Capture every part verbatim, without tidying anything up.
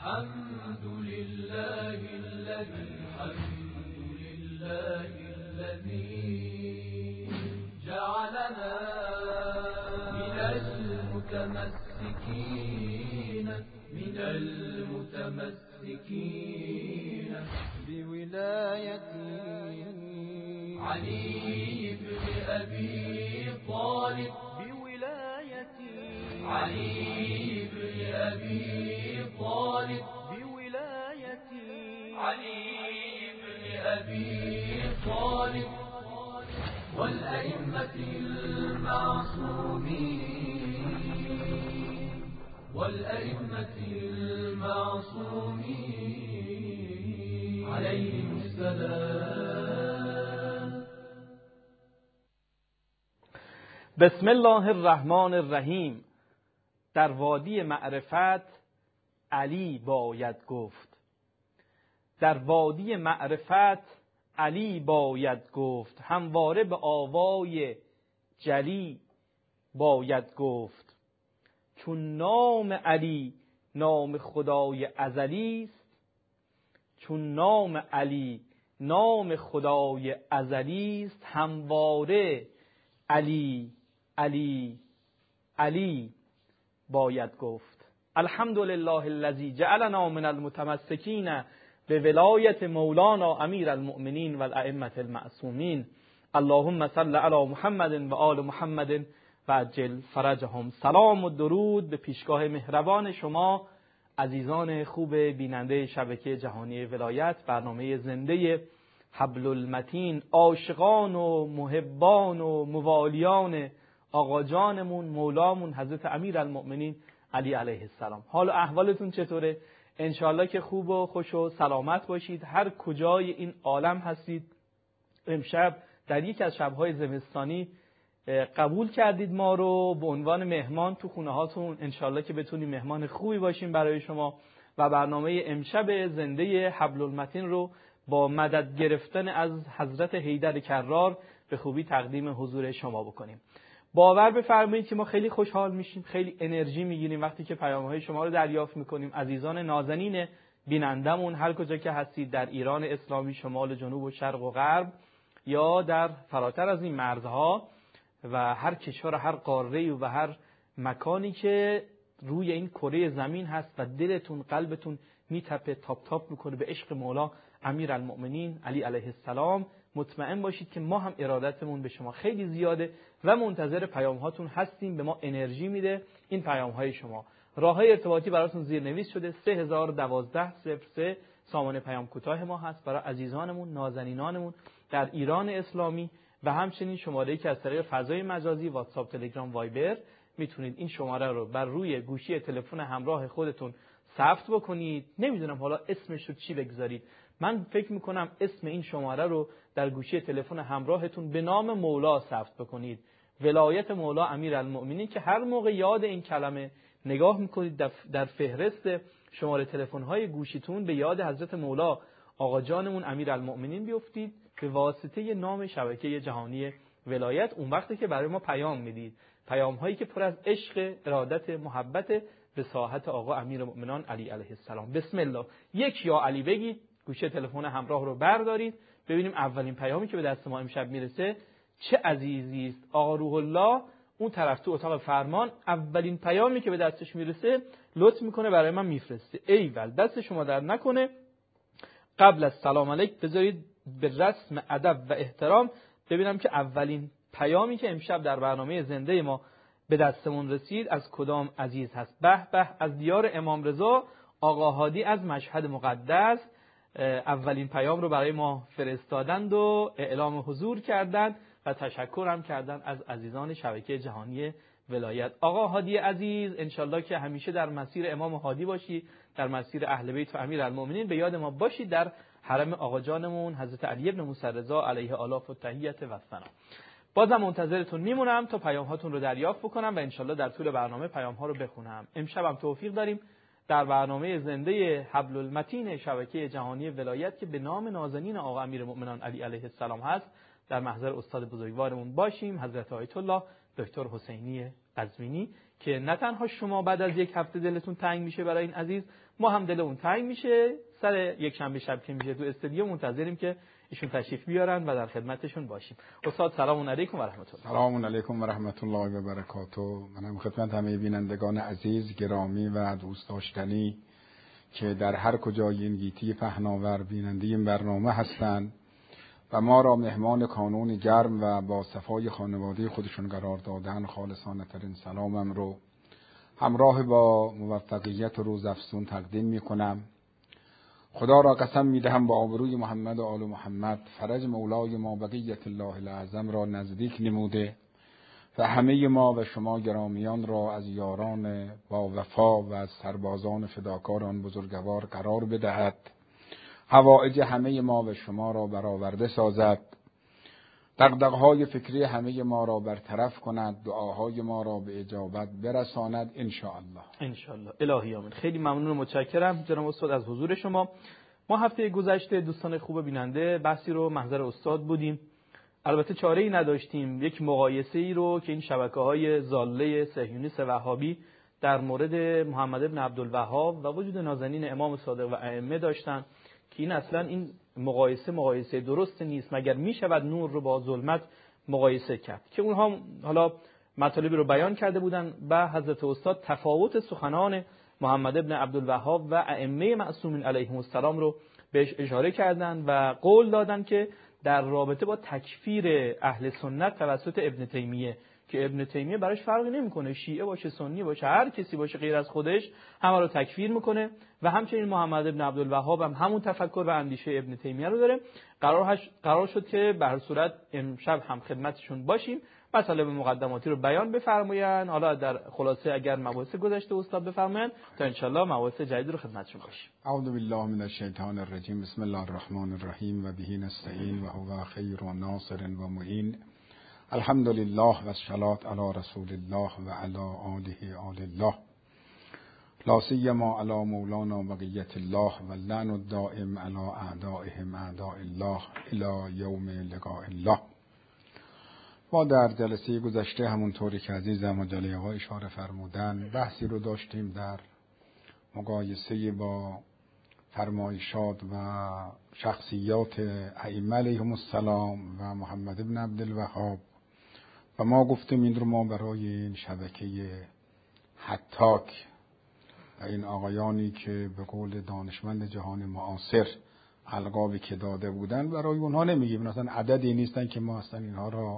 الحمد لله الذي الحمد لله الذي جعلنا من المتمسكين من المتمسكين بولاية علي بن أبي طالب بولاية علي بن أبي طالب بولاية علي بن أبي طالب والأئمة المعصومين والأئمة المعصومين عليهم السلام. بسم الله الرحمن الرحیم. در وادی معرفت علی باید گفت. در وادی معرفت علی باید گفت. همواره به آوای جلی باید گفت. چون نام علی نام خدای ازلی است، چون نام علی نام خدای ازلی است، همواره علی علی علی باید گفت. الحمدلله الذی جعلنا من المتمسکین به ولایت مولانا امیر المؤمنین و الائمه المعصومین. اللهم صل علی محمد و آل محمد و عجل فرجهم. سلام و درود به پیشگاه مهربان شما عزیزان خوب بیننده شبکه جهانی ولایت، برنامه زنده حبل المتین، عاشقان و محبان و موالیان آقا جانمون مولامون حضرت امیر المؤمنین علی علیه السلام. حال و احوالتون چطوره؟ انشالله که خوب و خوش و سلامت باشید هر کجای این عالم هستید. امشب در یک از شبهای زمستانی قبول کردید ما رو به عنوان مهمان تو خونه هاتون. انشالله که بتونیم مهمان خوبی باشیم برای شما و برنامه امشب زنده حبل المتین رو با مدد گرفتن از حضرت حیدر کرار به خوبی تقدیم حضور شما بکنیم. باور بفرمایید که ما خیلی خوشحال میشیم، خیلی انرژی میگیریم وقتی که پیام‌های شما رو دریافت میکنیم. عزیزان نازنین بینندمون هر کجا که هستید، در ایران اسلامی، شمال و جنوب و شرق و غرب، یا در فراتر از این مرزها و هر کشور و هر قاره و هر مکانی که روی این کره زمین هست و دلتون قلبتون میتپه، تاپ تاپ میکنه به عشق مولا امیر المؤمنین علی علیه السلام، مطمئن باشید که ما هم ارادتمون به شما خیلی زیاده و منتظر پیام هاتون هستیم. به ما انرژی میده این پیام های شما. راه های ارتباطی براتون زیرنویس شده. سه هزار و دوازده صفر سه سامانه پیام کوتاه ما هست برای عزیزانمون نازنینانمون در ایران اسلامی و همچنین شماره‌ای که از طریق فضای مجازی واتساپ، تلگرام، وایبر میتونید این شماره رو بر روی گوشی تلفن همراه خودتون ثبت بکنید. نمیدونم حالا اسمش رو چی بگذارید. من فکر میکنم اسم این شماره رو در گوشی تلفن همراهتون به نام مولا ثبت بکنید. ولایت مولا امیر المؤمنین، که هر موقع یاد این کلمه نگاه میکنید در فهرست شماره تلفن‌های گوشیتون به یاد حضرت مولا آقا جانمون امیر المؤمنین بیفتید به واسطه نام شبکه جهانی ولایت. اون وقتی که برای ما پیام میدید، پیام هایی که پر از عشق، ارادت، محبت به ساحت آقا امیر مؤمنان علی علیه السلام. بسم الله. یک یا علی بگید، گوشه تلفن همراه رو بردارید، ببینیم اولین پیامی که به دست ما امشب میرسه چه عزیزی است. آقا روح الله اون طرف تو اتاق فرمان اولین پیامی که به دستش میرسه لطف میکنه برای من میفرسته. ایول، دست شما در نکنه. قبل از سلام علیک بذارید به رسم ادب و احترام ببینم که اولین پیامی که امشب در برنامه زنده ما به دستمون رسید از کدام عزیز هست. به به، از دیار امام رضا آقا هادی از مشهد مقدس اولین پیام رو برای ما فرستادند و اعلام حضور کردند و تشکر هم کردند از عزیزان شبکه جهانی ولایت. آقا هادی عزیز، انشالله که همیشه در مسیر امام هادی باشی، در مسیر اهل بیت و امیر المؤمنین به یاد ما باشی، در حرم آقا جانمون حضرت علی بن موسی رضا علیه آلاف و تحیت و ثنا. بازم منتظرتون میمونم تا پیام هاتون رو دریافت بکنم و انشالله در طول برنامه پیام ها رو بخونم. امشب هم توفیق داریم در برنامه زنده حبل المتین شبکه جهانی ولایت که به نام نازنین آقا امیر مؤمنان علی علیه السلام هست در محضر استاد بزرگوارمون باشیم، حضرت آیت الله دکتر حسینی قزوینی که نه تنها شما بعد از یک هفته دلتون تنگ میشه برای این عزیز، ما هم دلمون تنگ میشه. سر یک شنبه شب که میشه تو استودیو منتظریم که ایشون تشریف بیارن و در خدمتشون باشیم. استاد سلام علیکم و رحمت الله. سلام علیکم و رحمت الله و برکاته. منم خدمت همه بینندگان عزیز گرامی و دوست داشتنی که در هر کجای این گیتی پهناور بیننده این برنامه هستند و ما را مهمان کانون گرم و با صفای خانواده خودشون قرار دادن، خالصانه ترین سلامم رو همراه با موفقیت و روزافزون تقدیم میکنم. خدا را قسم میدهم با آبروی محمد و آل محمد فرج مولای ما بقیت الله الاعظم را نزدیک نموده و همه ما و شما گرامیان را از یاران با وفا و از سربازان فداکاران بزرگوار قرار بدهد. حوائج همه ما و شما را برآورده سازد. دغدغه‌های فکری همه ما را برطرف کند. دعاهای ما را به اجابت برساند ان شاء الله. ان شاء الله. الهی آمین. خیلی ممنون و متشکرم جناب استاد از حضور شما. ما هفته گذشته دوستان خوب بیننده بحثی رو محضر استاد بودیم. البته چاره‌ای نداشتیم یک مقایسه‌ای رو که این شبکه‌های ضاله صهیونیست وهابی در مورد محمد ابن عبدالوهاب و وجود نازنین امام صادق و ائمه داشتن که این اصلا این مقایسه مقایسه درست نیست، مگر میشود نور رو با ظلمت مقایسه کرد، که اونها حالا مطالبی رو بیان کرده بودن و حضرت استاد تفاوت سخنان محمد ابن عبدالوهاب و ائمه معصومین علیهم السلام رو بهش اشاره کردند و قول دادن که در رابطه با تکفیر اهل سنت توسط ابن تیمیه که ابن تیمیه براش فرقی نمیکنه، شیعه باشه سنی باشه هر کسی باشه غیر از خودش همه رو تکفیر میکنه و همچنین محمد ابن عبدالوهاب هم همون تفکر و اندیشه ابن تیمیه رو داره. قرار قرار شد که به هر صورت امشب هم خدمتشون باشیم، مطالب مقدماتی رو بیان بفرمایند. حالا در خلاصه اگر مباحث گذشته استاد بفرمایند تا انشالله مباحث جدید رو خدمتشون باشیم. اعوذ بالله من الشیطان الرجیم. بسم الله الرحمن الرحیم و به نستعین و هو خیر و ناصر و معین. الحمد لله و الصلاة علی رسول الله و علی آله آل الله، لا سیما علی مولانا بقیت الله و اللعن الدائم علی اعدائهم اعداء الله الی یوم لقاء الله. ما در جلسه گذشته همونطوری که عزیزم و جلیل آقا اشاره فرمودن بحثی رو داشتیم در مقایسه با فرمایشات و شخصیات ائمه علیهم السلام و محمد ابن عبدالوهاب و ما گفتیم این رو ما برای این شبکه هتاک و این آقایانی که به قول دانشمند جهان معاصر القابی که داده بودن برای اونها نمیگیم، اصلا عددی نیستن که ما اصلا اینها را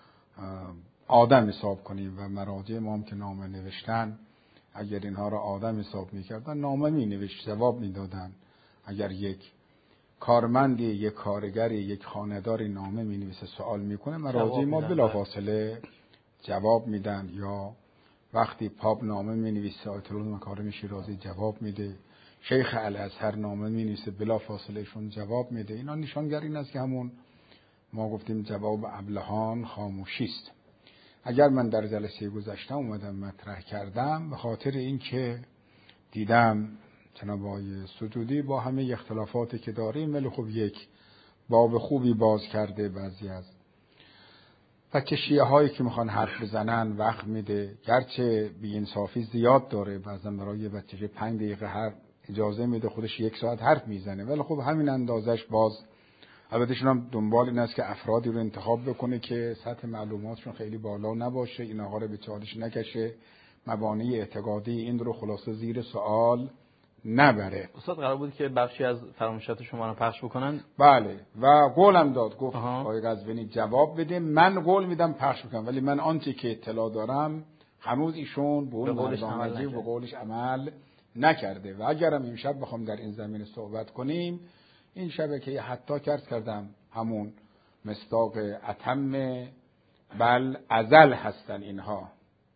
آدم حساب کنیم و مراجع ما هم که نامه نوشتن اگر اینها را آدم حساب میکردن نامه می نوشت جواب میدادن. اگر یک کارمندی، یک کارگری، یک خانه‌داری نامه می نویسه سوال میکنه مراجع ما بلافاصله جواب میدن، یا وقتی پاپ نامه می نویسه آیت الله مکارم شیرازی جواب میده، شیخ الازهر نامه می نویسه بلافاصله ایشون جواب میده. اینا نشانگر این است که همون ما گفتیم جواب ابلهان خاموشی است. اگر من در جلسه گذشته اومدم مطرح کردم به خاطر اینکه دیدم جناب آقای سجودی با همه اختلافاتی که داریم ولی خب یک باب خوبی باز کرده، بعضی از و شیعه هایی که میخوان حرف بزنن وقت میده، گرچه بی‌انصافی زیاد داره، بعضا برای بچه پنج دقیقه حرف اجازه میده خودش یک ساعت حرف میزنه، ولی خب همین اندازش باز البته شون هم دنبال این است که افرادی رو انتخاب بکنه که سطح معلوماتشون خیلی بالا نباشه، این آقا رو به چالش نکشه، مبانی اعتقادی این رو خلاصه زیر سوال نبره. استاد قرار بود که بخشی از فرمایشات شما رو پخش بکنن؟ بله و قولم داد گفت آقای قزوینی جواب بده، من قول میدم پخش بکنم، ولی من آنچه که اطلاع دارم هنوز ایشون به قولش عمل به قولش عمل نکرده و اگرم امشب بخوام در این زمینه صحبت کنیم این شبکه حتی کرد کردم همون مصداق اتم بل ازل هستن اینها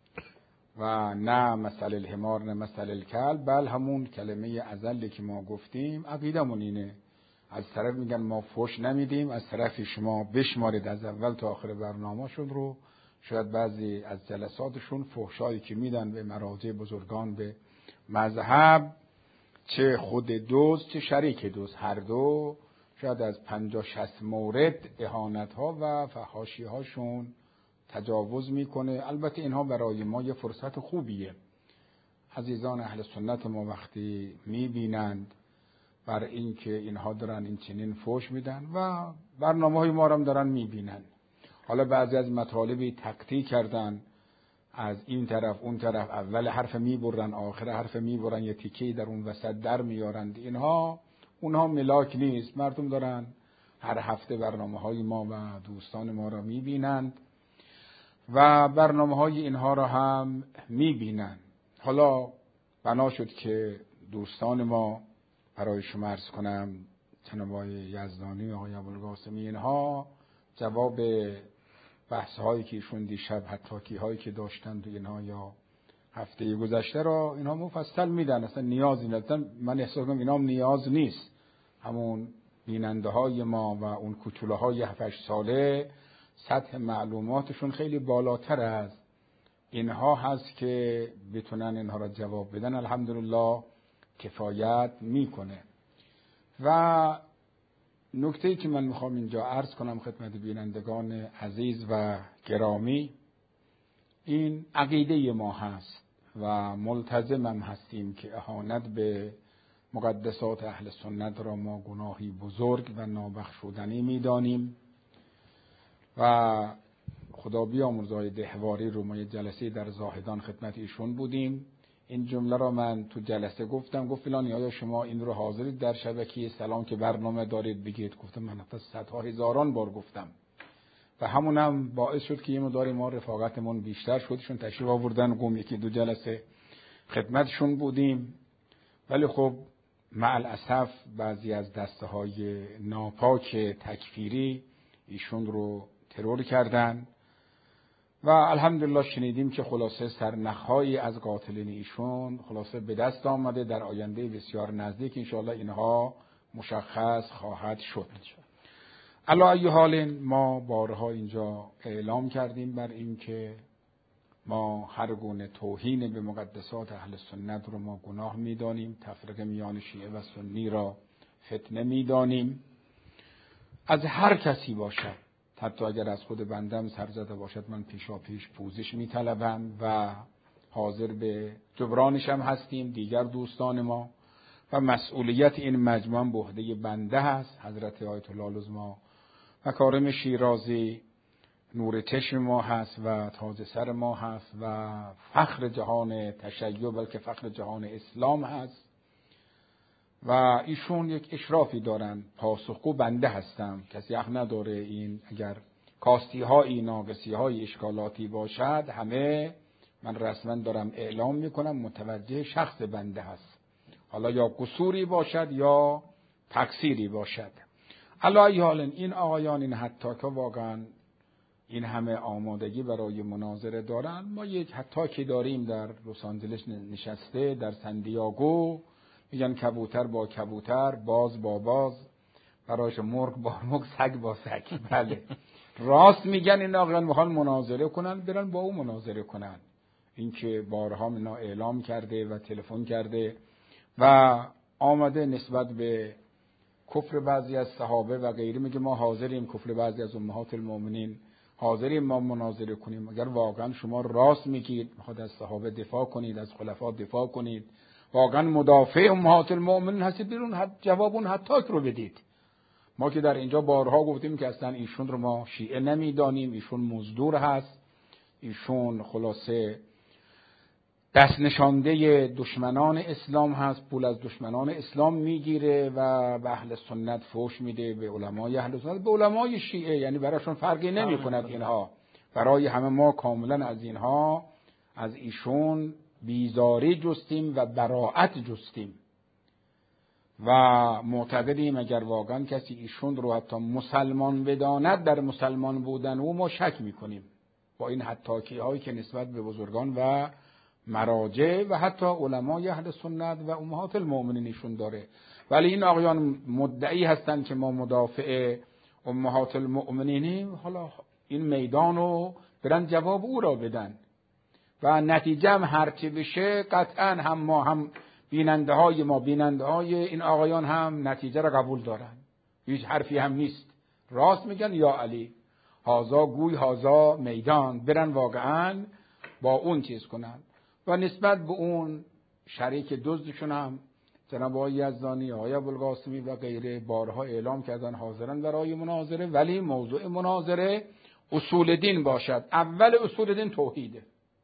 و نه مثل الحمار نه مثل الکلب، بل همون کلمه ازلی که ما گفتیم عقیدمون اینه. از طرف میگن ما فحش نمیدیم، از طرف شما بشمارید از اول تا آخر برنامه‌شون رو، شاید بعضی از جلساتشون فحشایی که میدن به مراجع بزرگان به مذهب، چه خود دوست چه شریک دوست، هر دو شاید از پنجاه شصت مورد اهانت ها و فحاشی هاشون تجاوز میکنه. البته اینها برای ما یه فرصت خوبیه. عزیزان اهل سنت ما وقتی میبینند بر این که اینها دارن این چنین فوش میدن و برنامه های ما رو هم دارن میبینن، حالا بعضی از مطالبی تقطیع کردن از این طرف اون طرف، اول حرف میبرن آخر حرف میبرن، یه تیکه‌ای در اون وسط در میارند، اینها اونها ملاک نیست. مردم دارن هر هفته برنامه های ما و دوستان ما را میبینند و برنامه های اینها را هم میبینند. حالا بنا شد که دوستان ما، برای شما عرض کنم جناب آقای یزدانی، آقای ابوالقاسمی، اینها جواب بحث هایی که ایشون دیشب حتی هایی که داشتند و اینها یا هفته گذشته را اینها مفصل میدن. اصلا نیازی ندارن. من احساس کنم اینا هم نیاز نیست. همون بیننده های ما و اون کوچوله های هفت هشت ساله سطح معلوماتشون خیلی بالاتر از اینها هست که بتونن اینها را جواب بدن. الحمدلله کفایت میکنه. و نکته‌ای که من میخوام اینجا عرض کنم خدمت بینندگان عزیز و گرامی، این عقیده ما هست و ملتزمم هستیم که اهانت به مقدسات اهل سنت را ما گناهی بزرگ و نابخشودنی میدانیم و خدا بیامرزه آقای دهواری رو ما یه جلسه در زاهدان خدمت ایشون بودیم. این جمله را من تو جلسه گفتم، گفت فلانی آیا شما این رو حاضرید در شبکه سلام که برنامه دارید بگید؟ گفتم من حتی صدها هزاران بار گفتم و همون هم باعث شد که یه مقدار ما رفاقتمون بیشتر شد. ایشون تشریف آوردن، گم یکی دو جلسه خدمتشون بودیم، ولی خب مع الاسف بعضی از دسته های ناپاک تکفیری ایشون رو ترور کردن و الحمدلله شنیدیم که خلاصه سرنخهایی از قاتلین ایشون خلاصه به دست آمده. در آینده بسیار نزدیک انشاءالله اینها مشخص خواهد شد. علی ای حال ما بارها اینجا اعلام کردیم بر این که ما هر گونه توهین به مقدسات اهل سنت رو ما گناه میدانیم، تفرقه میان شیعه و سنی را فتنه میدانیم، از هر کسی باشد، حتی اگر از خود بندم سر زده باشد من پیشا پیش پوزش میطلبم و حاضر به جبرانش هم هستیم. دیگر دوستان ما و مسئولیت این مجموعه به عهده بنده هست. حضرت آیت الله العظما مکارم شیرازی نور چشم ما هست و تاج سر ما هست و فخر جهان تشیع بلکه فخر جهان اسلام هست و ایشون یک اشرافی دارن. پاسخگو بنده هستم، کسی حق نداره این اگر کاستی هایی ناقصی های اشکالاتی باشد همه من رسما دارم اعلام میکنم متوجه شخص بنده هست، حالا یا قصوری باشد یا تقصیری باشد. علی ای حال این آقایان این حتی که واقعا این همه آمادگی برای مناظره دارن. ما یک حتی که داریم در لس آنجلس نشسته، در سندیاگو، میگن کبوتر با کبوتر، باز با باز، برایش مرغ با مرغ، سگ با سگ. بله راست میگن. این آقایان میخوان مناظره کنن، برن با او مناظره کنن. این که بارها منا اعلام کرده و تلفن کرده و آمده نسبت به کفر بعضی از صحابه و غیره میگه ما حاضریم کفر بعضی از امهات المؤمنین حاضریم ما مناظره کنیم. اگر واقعا شما راست میگید، میخواد از صحابه دفاع کنید، از خلفا دفاع کنید، واقعا مدافع امهات المؤمنین هستید، بیرون جواب اون حتاک رو بدید. ما که در اینجا بارها گفتیم که اصلا ایشون رو ما شیعه نمیدانیم، ایشون مزدور هست، ایشون خلاصه دست نشانده دشمنان اسلام هست، پول از دشمنان اسلام میگیره و به اهل سنت فوش میده، به علمای اهل سنت، به علمای شیعه، یعنی براشون فرقی نمی کند اینها. برای همه ما کاملا از اینها، از ایشون بیزاری جستیم و براءت جستیم و معتقدیم اگر واقعا کسی ایشون رو حتی مسلمان بداند در مسلمان بودن او ما شک میکنیم با این حتاکی هایی که نسبت به بزرگان و مراجع و حتی علمای اهل سنت و امهات المؤمنین ایشون داره. ولی این آقایان مدعی هستند که ما مدافع امهات المؤمنینیم. حالا این میدان رو برن جواب او را بدن و نتیجه هم هرچی بشه قطعا هم ما هم بیننده های ما بیننده های این آقایان هم نتیجه را قبول دارن، هیچ حرفی هم نیست، راست میگن یا علی. هازا گوی هازا میدان، برن واقعا با اون چیز کنن. و نسبت به اون شریک دزدشون هم جناب آقای یزدانی، آقای ابوالقاسمی و غیره بارها اعلام کردن حاضرن برای مناظره، ولی موضوع مناظره اصول دین باشد. اول اصول دین توحیده.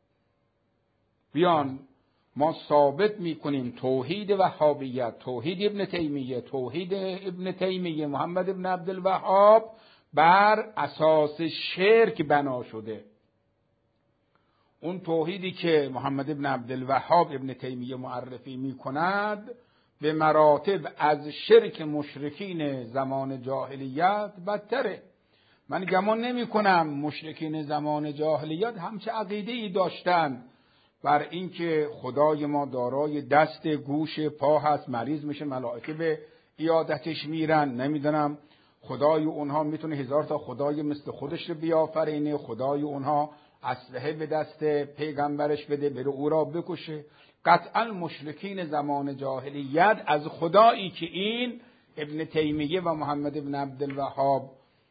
بیان ما ثابت میکنیم توحید وهابیت، توحید ابن تیمیه، توحید ابن تیمیه محمد ابن عبدالوهاب بر اساس شرک بنا شده. اون توحیدی که محمد ابن عبدالوهاب ابن تیمیه معرفی میکند به مراتب از شرک مشرکین زمان جاهلیت بدتره. من گمان نمی کنم مشرکین زمان جاهلیت همچه عقیده‌ای داشتن بر اینکه خدای ما دارای دست، گوش، پا هست، مریض میشه ملائکه به عیادتش میرن، نمیدونم خدای اونها میتونه هزار تا خدای مثل خودش رو بیافرینه، خدای اونها اسلحه به دست پیغمبرش بده بره او را بکشه. قطعا مشرکین زمان جاهلیت از خدایی که این ابن تیمیه و محمد ابن عبدالوهاب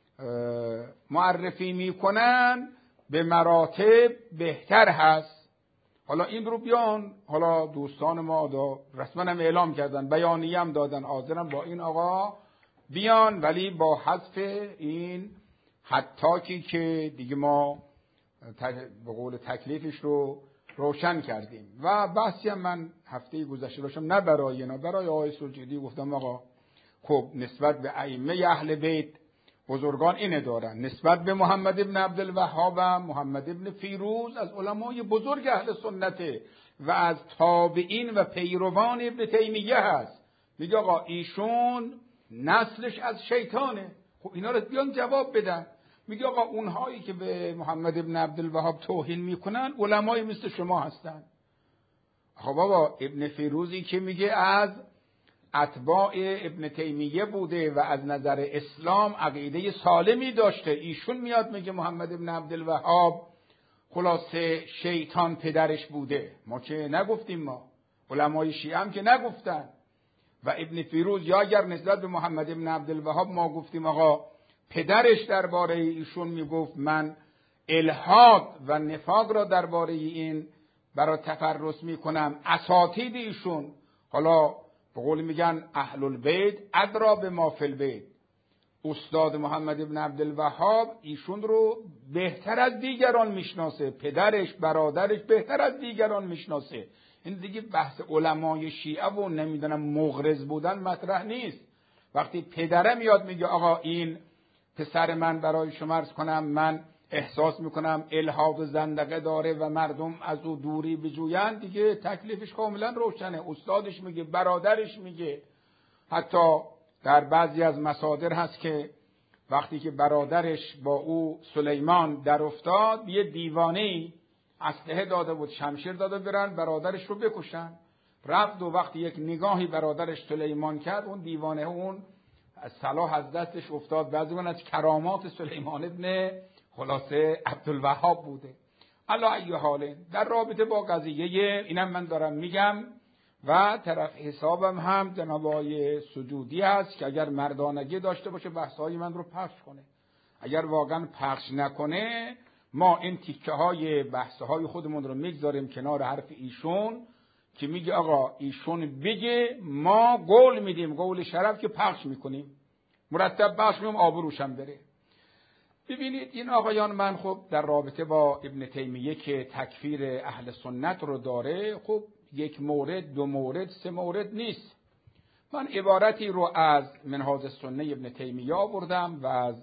معرفی میکنن به مراتب بهتر هست. حالا این رو بیان، حالا دوستان ما دا رسما هم اعلام کردن، بیانیه هم دادن، حاضرن با این آقا بیان، ولی با حذف این حتاکی که دیگه ما به قول تکلیفش رو روشن کردیم. و بحثی هم من هفته گذشته داشتم، نه برای اینا، برای آقای سجدی گفتم آقا خب نسبت به ائمه اهل بیت بزرگان اینه دارن، نسبت به محمد ابن عبدالوهاب و محمد ابن فیروز از علمای بزرگ اهل سنته و از تابعین و پیروان ابن تیمیه هست. میگه آقا ایشون نسلش از شیطانه. خب اینا رو بیان جواب بدن. میگه آقا اونهایی که به محمد ابن عبدالوهاب توهین میکنن علمای مثل شما هستن. خب بابا ابن فیروزی که میگه از اتباع ابن تیمیه بوده و از نظر اسلام عقیده سالمی داشته، ایشون میاد میگه محمد ابن عبدالوهاب خلاصه شیطان پدرش بوده. ما که نگفتیم، ما علمای شیعه هم که نگفتن. و ابن فیروز یا اگر نسبت به محمد ابن عبدالوهاب ما گفتیم آقا پدرش درباره ایشون میگفت من الحاد و نفاق را درباره این برای تفرس میکنم، اساتید ایشون، حالا به قول میگن اهل البیت ادرا به ما فی البیت، استاد محمد ابن عبدالوهاب ایشون رو بهتر از دیگران میشناسه، پدرش برادرش بهتر از دیگران میشناسه. این دیگه بحث علمای شیعه و نمیدونم مغرض بودن مطرح نیست. وقتی پدره میاد میگه آقا این پسر من برای شما عرض کنم من احساس میکنم الحاد و زندقه داره و مردم از او دوری بجویند، دیگه تکلیفش کاملا روشنه. استادش میگه، برادرش میگه. حتی در بعضی از مصادر هست که وقتی که برادرش با او سلیمان در افتاد، یه دیوانه‌ای اسلحه داده بود، شمشیر داده برن برادرش رو بکشن. رفت و وقتی یک نگاهی برادرش سلیمان کرد، اون دیوانه اون سلاح از دستش افتاد. بعضی من از کرامات سلیمان ابن خلاصه عبدالوهاب بوده. علی ای حال در رابطه با قضیه اینم من دارم میگم و طرف حسابم هم جناب آقای سجودی هست که اگر مردانگی داشته باشه بحث‌های من رو پخش کنه. اگر واقعا پخش نکنه ما این تیکه های بحث‌های خودمون رو میگذاریم کنار حرف ایشون که میگه آقا ایشون بگه ما قول میدیم، قول شرف که پخش میکنیم، مرتب پخش میکنیم، آبروشم بره. ببینید این آقایان، من خب در رابطه با ابن تیمیه که تکفیر اهل سنت رو داره، خب یک مورد، دو مورد، سه مورد نیست. من عبارتی رو از منهاج السنه ابن تیمیه آوردم و از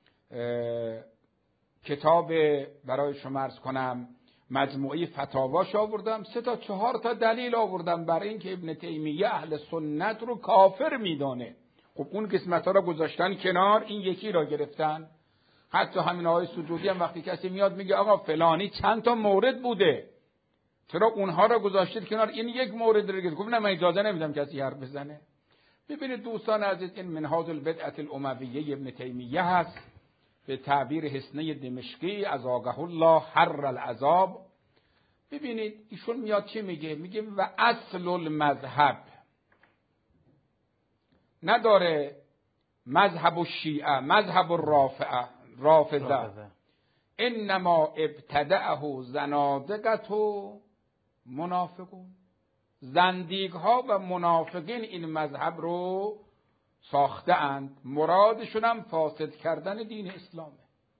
کتاب برای شما عرض کنم مجموعه فتاواش آوردم. سه تا چهار تا دلیل آوردم برای اینکه ابن تیمیه اهل سنت رو کافر میدانه. خب اون قسمت ها رو گذاشتن کنار، این یکی را گرفتن. حتی همین آقای سجودی هم وقتی کسی میاد میگه آقا فلانی چند تا مورد بوده، چرا اونها را گذاشتید کنار، این یک مورد رو گرفت. گفت نه من اجازه نمیدم کسی حرف بزنه. ببینید دوستان عزیز، این منهاج البدعة الامویه ابن تیمیه هست، به تعبیر حسنه دمشقی از آقه الله حر العذاب. ببینید ایشون میاد چی میگه؟ میگه و اصل المذهب، نداره مذهب الشیعه، مذهب الرافعه، رافضه انما ابتدعه زنادقه و منافقون. زندیق ها و منافقین این مذهب رو ساخته اند، مرادشون هم فاسد کردن دین اسلامه.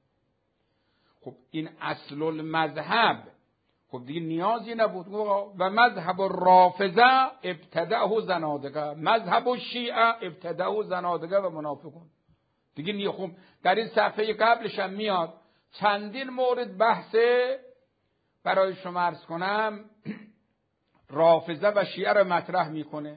خب این اصل المذهب، خب دیگه نیازی نبود. و مذهب الرافضه ابتدعه زنادقه، مذهب الشیعه ابتدعه زنادقه و منافقون. دیگه نی خب در این صفحه قبلش هم میاد چندین مورد بحث برای شما عرض کنم رافضه و شیعه رو مطرح میکنه.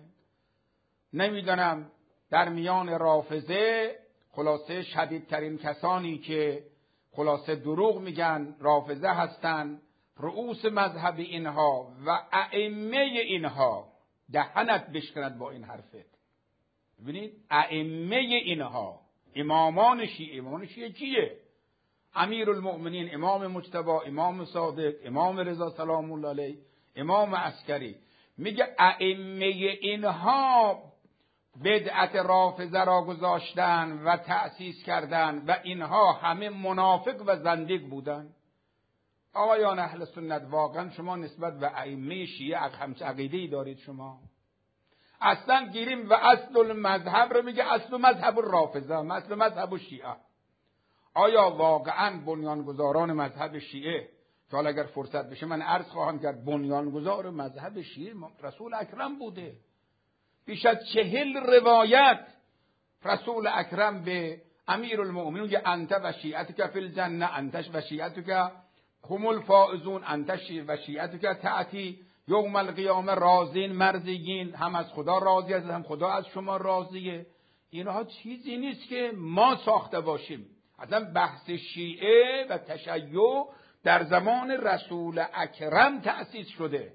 نمیدونم در میان رافضه خلاصه شدیدترین کسانی که خلاصه دروغ میگن رافضه هستن، رؤوس مذهب اینها و ائمه اینها. دهنت بشکند با این حرفت. ببینید ائمه اینها، امامان شیعه. امامان شیعه کیه؟ امیرالمؤمنین امام مجتبی، امام صادق، امام رضا سلام الله علیه، امام عسکری. میگه ائمه اینها بدعت رافضه را گذاشتن و تأسیس کردن و اینها همه منافق و زندیق بودن. آقایان اهل سنت، واقعا شما نسبت به ائمه شیعه همچه عقیده‌ای دارید؟ شما اصلا گیریم و اصل المذهب رو میگه اصل مذهب الرافضه، اصل مذهب الشیعه. آیا واقعا بنیانگذاران مذهب شیعه، که حالا اگر فرصت بشه من عرض خواهم کرد، بنیانگذار مذهب شیعه رسول اکرم بوده؟ بیش از چهل روایت رسول اکرم به امیرالمؤمنین که انت و شیعتک فی الجنه، انتش و شیعتک هم الفائزون، انتش و شیعتک تأتی یوم القیامه راضین مرضیین، هم از خدا راضی است هم خدا از شما راضیه. اینها چیزی نیست که ما ساخته باشیم. اصلا بحث شیعه و تشیع در زمان رسول اکرم تأسیس شده.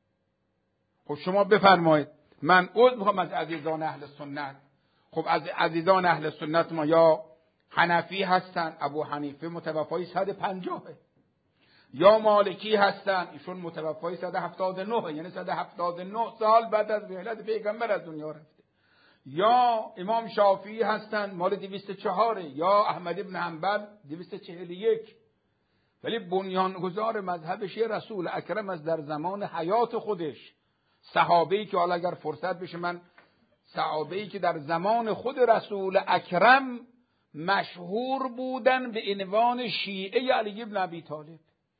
خب شما بفرمایید، من عذر میخوام از عزیزان اهل سنت. خب از عزیزان اهل سنت ما یا حنفی هستن، ابو حنیفه متوفای صد و پنجاه، یا مالکی هستن، ایشون متوفای صد و هفتاد و نه، یعنی صد و هفتاد و نه سال بعد از ولادت پیغمبر از دنیا رفته. یا امام شافعی هستن، مال دویست و چهار، یا احمد ابن حنبل دویست و چهل و یک. ولی بنیانگذار مذهب شیعه رسول اکرم از در زمان حیات خودش، صحابه‌ای که حالا اگر فرصت بشه من صحابه‌ای که در زمان خود رسول اکرم مشهور بودن به عنوان شیعه علی ابن ابی طالب.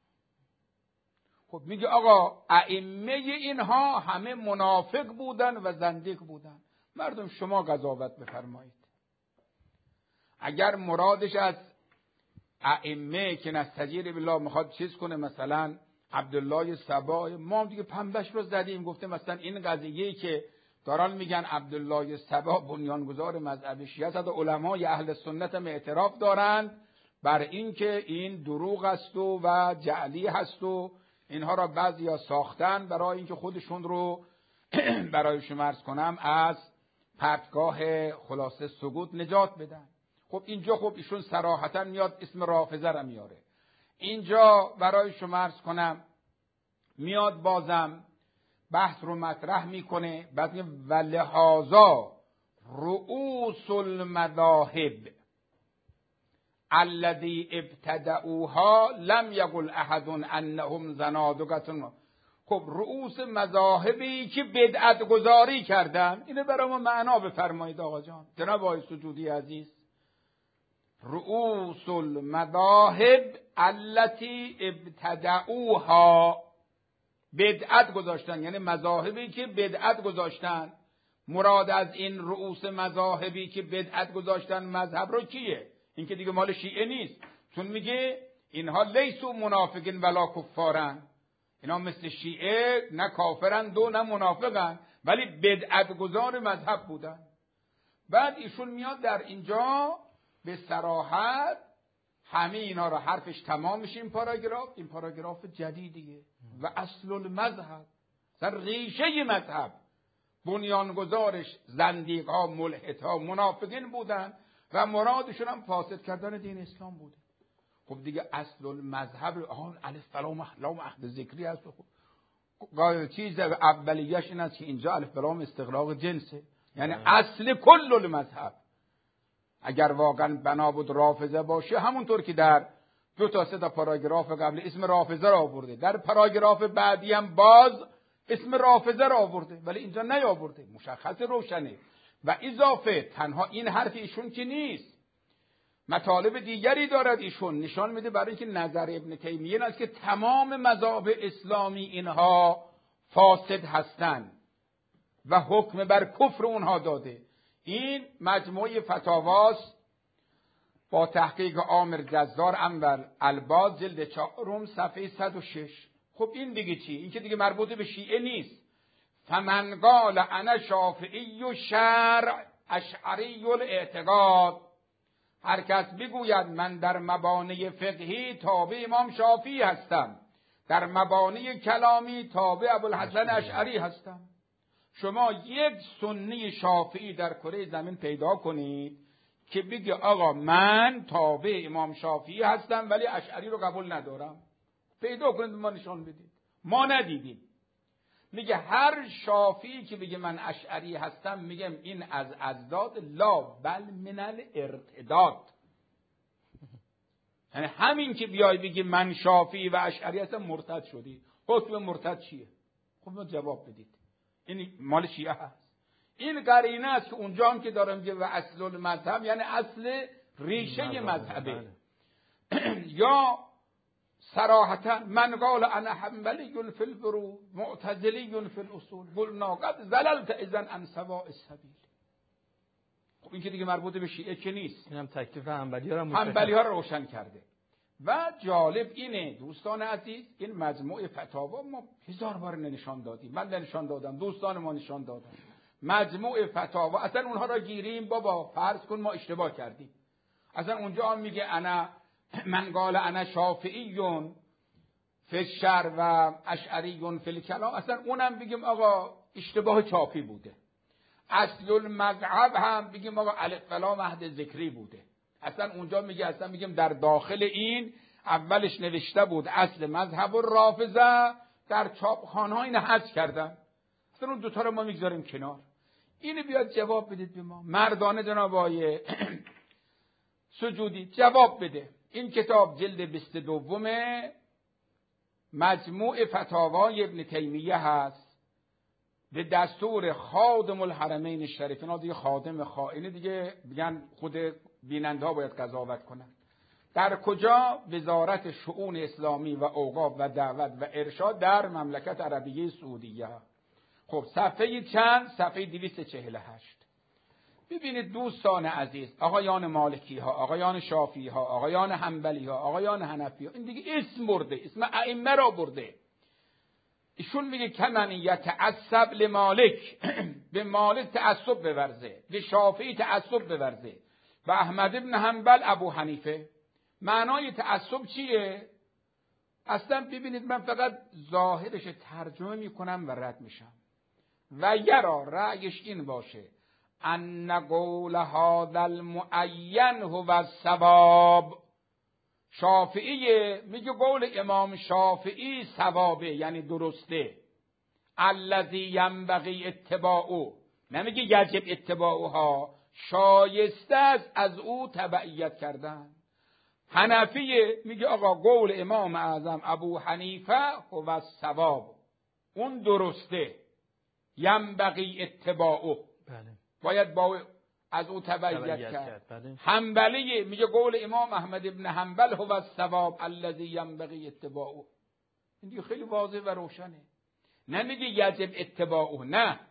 خب میگه آقا ائمه اینها همه منافق بودن و زندیق بودن. مردم شما قضاوت بفرمایید. اگر مرادش از ائمه که نستجیر بالله میخواد چیز کنه، مثلا عبدالله سبا، ما هم دیگه پنبش رو زدیم، گفته مثلا این قضیه‌ای که دارن میگن عبدالله سبا بنیانگذار مذهب شیعه است، علمای اهل سنت هم اعتراف دارند بر این که این دروغ است و, و جعلی هست و اینها را بعضیا ساختن برای اینکه خودشون رو برای شما عرض کنم از پرتگاه خلاصه سقوط نجات بدن. خب اینجا خب ایشون صراحتا میاد اسم رافضه را میاره. اینجا برای شما عرض کنم میاد بازم بحث رو مطرح میکنه، بعد میگه ولهذا رؤوس المذاهب الذی ابتدعوها لم یقل احد انهم زنادقه. خب رؤوس مذاهبی که بدعت گذاری کردن، اینو برای ما معنا بفرمایید آقا جان. جناب آقای سجودی عزیز، رؤوس المذاهب التي ابتدعوها، بدعت گذاشتن، یعنی مذاهبی که بدعت گذاشتن. مراد از این رؤوس مذاهبی که بدعت گذاشتن مذهب رو کیه؟ این که دیگه مال شیعه نیست، چون میگه اینها لیسو منافقین ولا کفارن، اینا مثل شیعه نه کافرند و نه منافقن، ولی بدعت گذار مذهب بودن. بعد ایشون میاد در اینجا به صراحت همه اینا رو حرفش تمام میشه. این پاراگراف این پاراگراف جدیدیه و اصل المذهب، در ریشه مذهب بنیانگذارش زندیق ها، ملحد ها، منافقین بودن و مرادشون هم فاسد کردن دین اسلام بوده. خب دیگه اصل المذهب آن الف بلام لام عهد ذکری هست. خب چیز اولیه‌اش این است که اینجا الف بلام استغراق جنسه، یعنی اصل کل المذهب. اگر واقعا بنا بود رافضه باشه، همونطور که در دو تا سه تا پاراگراف قبل اسم رافضه را آورده، در پاراگراف بعدی هم باز اسم رافضه را آورده، ولی اینجا نیاورده. مشخص روشنه. و اضافه تنها این حرف ایشون که نیست، مطالب دیگری دارد ایشون. نشان میده برای اینکه نظر ابن تیمیه این است که تمام مذاهب اسلامی اینها فاسد هستند و حکم بر کفر اونها داده. این مجموعه فتاواست با تحقیق عامر جزار انور الباز جلد چهارم صفحه صد و شش. خب این دیگه چی؟ این که دیگه مربوط به شیعه نیست. فمن قال انا شافعی و شرع اشعری الاعتقاد، هر کس بگوید من در مبانی فقهی تابع امام شافعی هستم، در مبانی کلامی تابع ابوالحسن اشعری هستم. شما یک سنی شافعی در کره زمین پیدا کنید که بگه آقا من تابع امام شافعی هستم ولی اشعری رو قبول ندارم. پیدا کنید ما نشان بدید. ما ندیدیم. میگه هر شافعی که بگه من اشعری هستم، میگم این از ازداد لا بل من الارتداد. یعنی همین که بیای بگی من شافعی و اشعری هستم مرتد شدی. حکم مرتد چیه؟ خب ما جواب بدید. این مال شیعه هست. این قرینه است که اونجا هم که دارم میگه و اصل المذهب یعنی اصل ریشه مذهبه. یا صراحتا من قال انا حنبلی فی الفروع معتزلی فی الاصول قلنا قد زللت اذا عن سواء السبیل. خب این که دیگه مربوط به شیعه که نیست. اینم تکلیف حنبلی ها رو حنبلی ها رو روشن کرده. و جالب اینه دوستان عزیز، این مجموعه فتاوا ما هزار بار نشان دادیم، من نشان دادم، دوستان ما نشان دادن. مجموعه فتاوا اصلا اونها را گیریم بابا فرض کن ما اشتباه کردیم، اصلا اونجا هم میگه انا من قال انا شافعیون فی الشرع و اشعریون فی الکلام، اصلا اونم بگیم آقا اشتباه چاپی بوده. اصل المذهب هم بگیم آقا الف لام عهد ذکری بوده. اصلا اونجا میگه اصلا میگیم در داخل این اولش نوشته بود اصل مذهب الرافضه، در چاپخانه ها این حذف کردن. اصلا اون دوتا رو ما میگذاریم کنار. اینو بیاد جواب بدید به ما. مردانه جناب آقای سجودی جواب بده. این کتاب جلد بیست و دو مجموع فتاوای ابن تیمیه هست به دستور خادم الحرمین الشریفین. دیگه خادم خائن دیگه بگن خود بیننده ها باید قضاوت کنن. در کجا؟ وزارت شؤون اسلامی و اوقاف و دعوت و ارشاد در مملکت عربیه سعودیه. خب صفحه چند؟ صفحه دویست و چهل و هشت. ببینید دوستان عزیز، آقایان مالکی ها، آقایان شافعی ها، آقایان حنبلی ها، آقایان حنفی ها، این دیگه اسم برده، اسم ائمه را برده. ایشون میگه کمن یتعصب لمالک، به مالک تعصب بورزه، به شافعی تعصب بورزه و احمد ابن حنبل ابو حنیفه. معنای تعصب چیه؟ اصلا ببینید من فقط ظاهرش ترجمه میکنم و رد میشم. و یرا رأیش این باشه ان قول هذا المعین هو الصواب. شافعی میگه قول امام شافعی صوابه، یعنی درسته. الذی ینبغی اتباعه، نمیگه یجب اتباعها، شایسته است از او تبعیت کردن. حنفی میگه آقا قول امام اعظم ابو حنیفه هو الصواب، اون درسته، ینبغی اتباعه، بله، باید با از او تبعیت کرد. بله. حنبلی میگه قول امام احمد ابن حنبل هو الصواب الذی ینبغی اتباعه. این دیگه خیلی واضح و روشنه. نمیگه یجب اتباعه، نه.